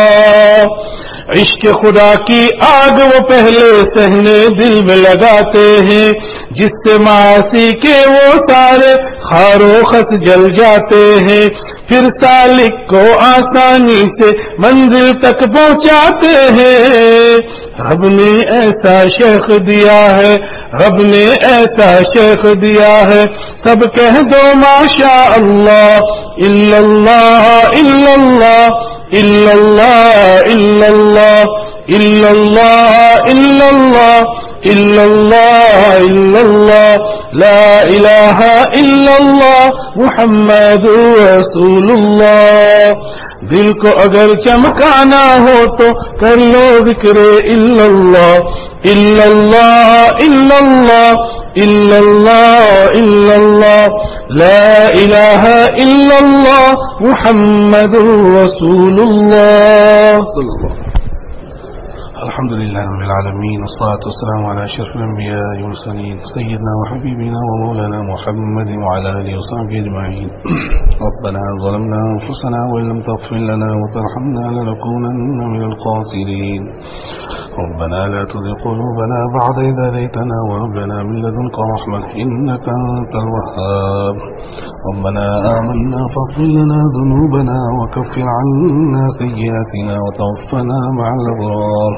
اللہ. عشق خدا کی آگ وہ پہلے سہنے دل میں لگاتے ہیں, جس سے معاصی کے وہ سارے خار و خس جل جاتے ہیں, پھر سالک کو آسانی سے منزل تک پہنچاتے ہیں. رب نے ایسا شیخ دیا ہے, رب نے ایسا شیخ دیا ہے, سب کہہ دو ماشاء اللہ. الا اللہ الا اللہ الا اللہ الا اللہ الا اللہ الا اللہ الا اللہ الا اللہ لا الہ الا اللہ محمد رسول اللہ. دل کو اگر چمکانا ہو تو کر لو ذکر الا اللہ. الا اللہ الا اللہ الا اللہ الا اللہ لا الہ الا اللہ محمد رسول اللہ. الحمد لله رب العالمين، والصلاة والسلام على أشرف الأنبياء والمرسلين سيدنا وحبيبنا ومولانا محمد وعلى آله وصحبه أجمعين. ربنا ظلمنا أنفسنا وإن لم تغفر لنا وترحمنا لنكونن من الخاسرين. ربنا لا تزغ قلوبنا بعد إذ هديتنا وهب لنا من لدنك رحمة إنك أنت الوهاب. ربنا آمنا فاغفر لنا ذنوبنا وكفر عنا سيئاتنا وتوفنا مع الأبرار.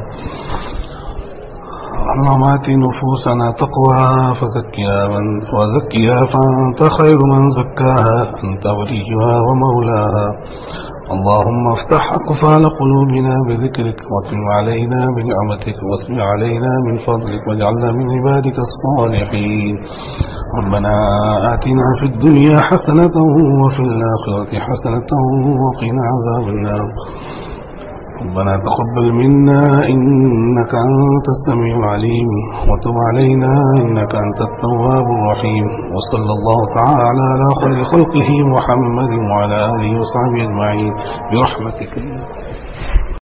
اللهم آت نفوسنا تقواها فزكها وزكها فأنت خير من زكاها أنت وليها ومولاها. اللهم افتح أقفال قلوبنا بذكرك واتم علينا بنعمتك واسم علينا من فضلك واجعلنا من عبادك الصالحين. ربنا آتنا في الدنيا حسنة وفي الآخرة حسنة وقنا عذاب النار. ربنا تقبل منا إنك أنت السميع العليم وتب علينا إنك أنت التواب الرحيم. وصلى الله تعالى على خير خلقه محمد وعلى آله وصحبه أجمعين برحمتك.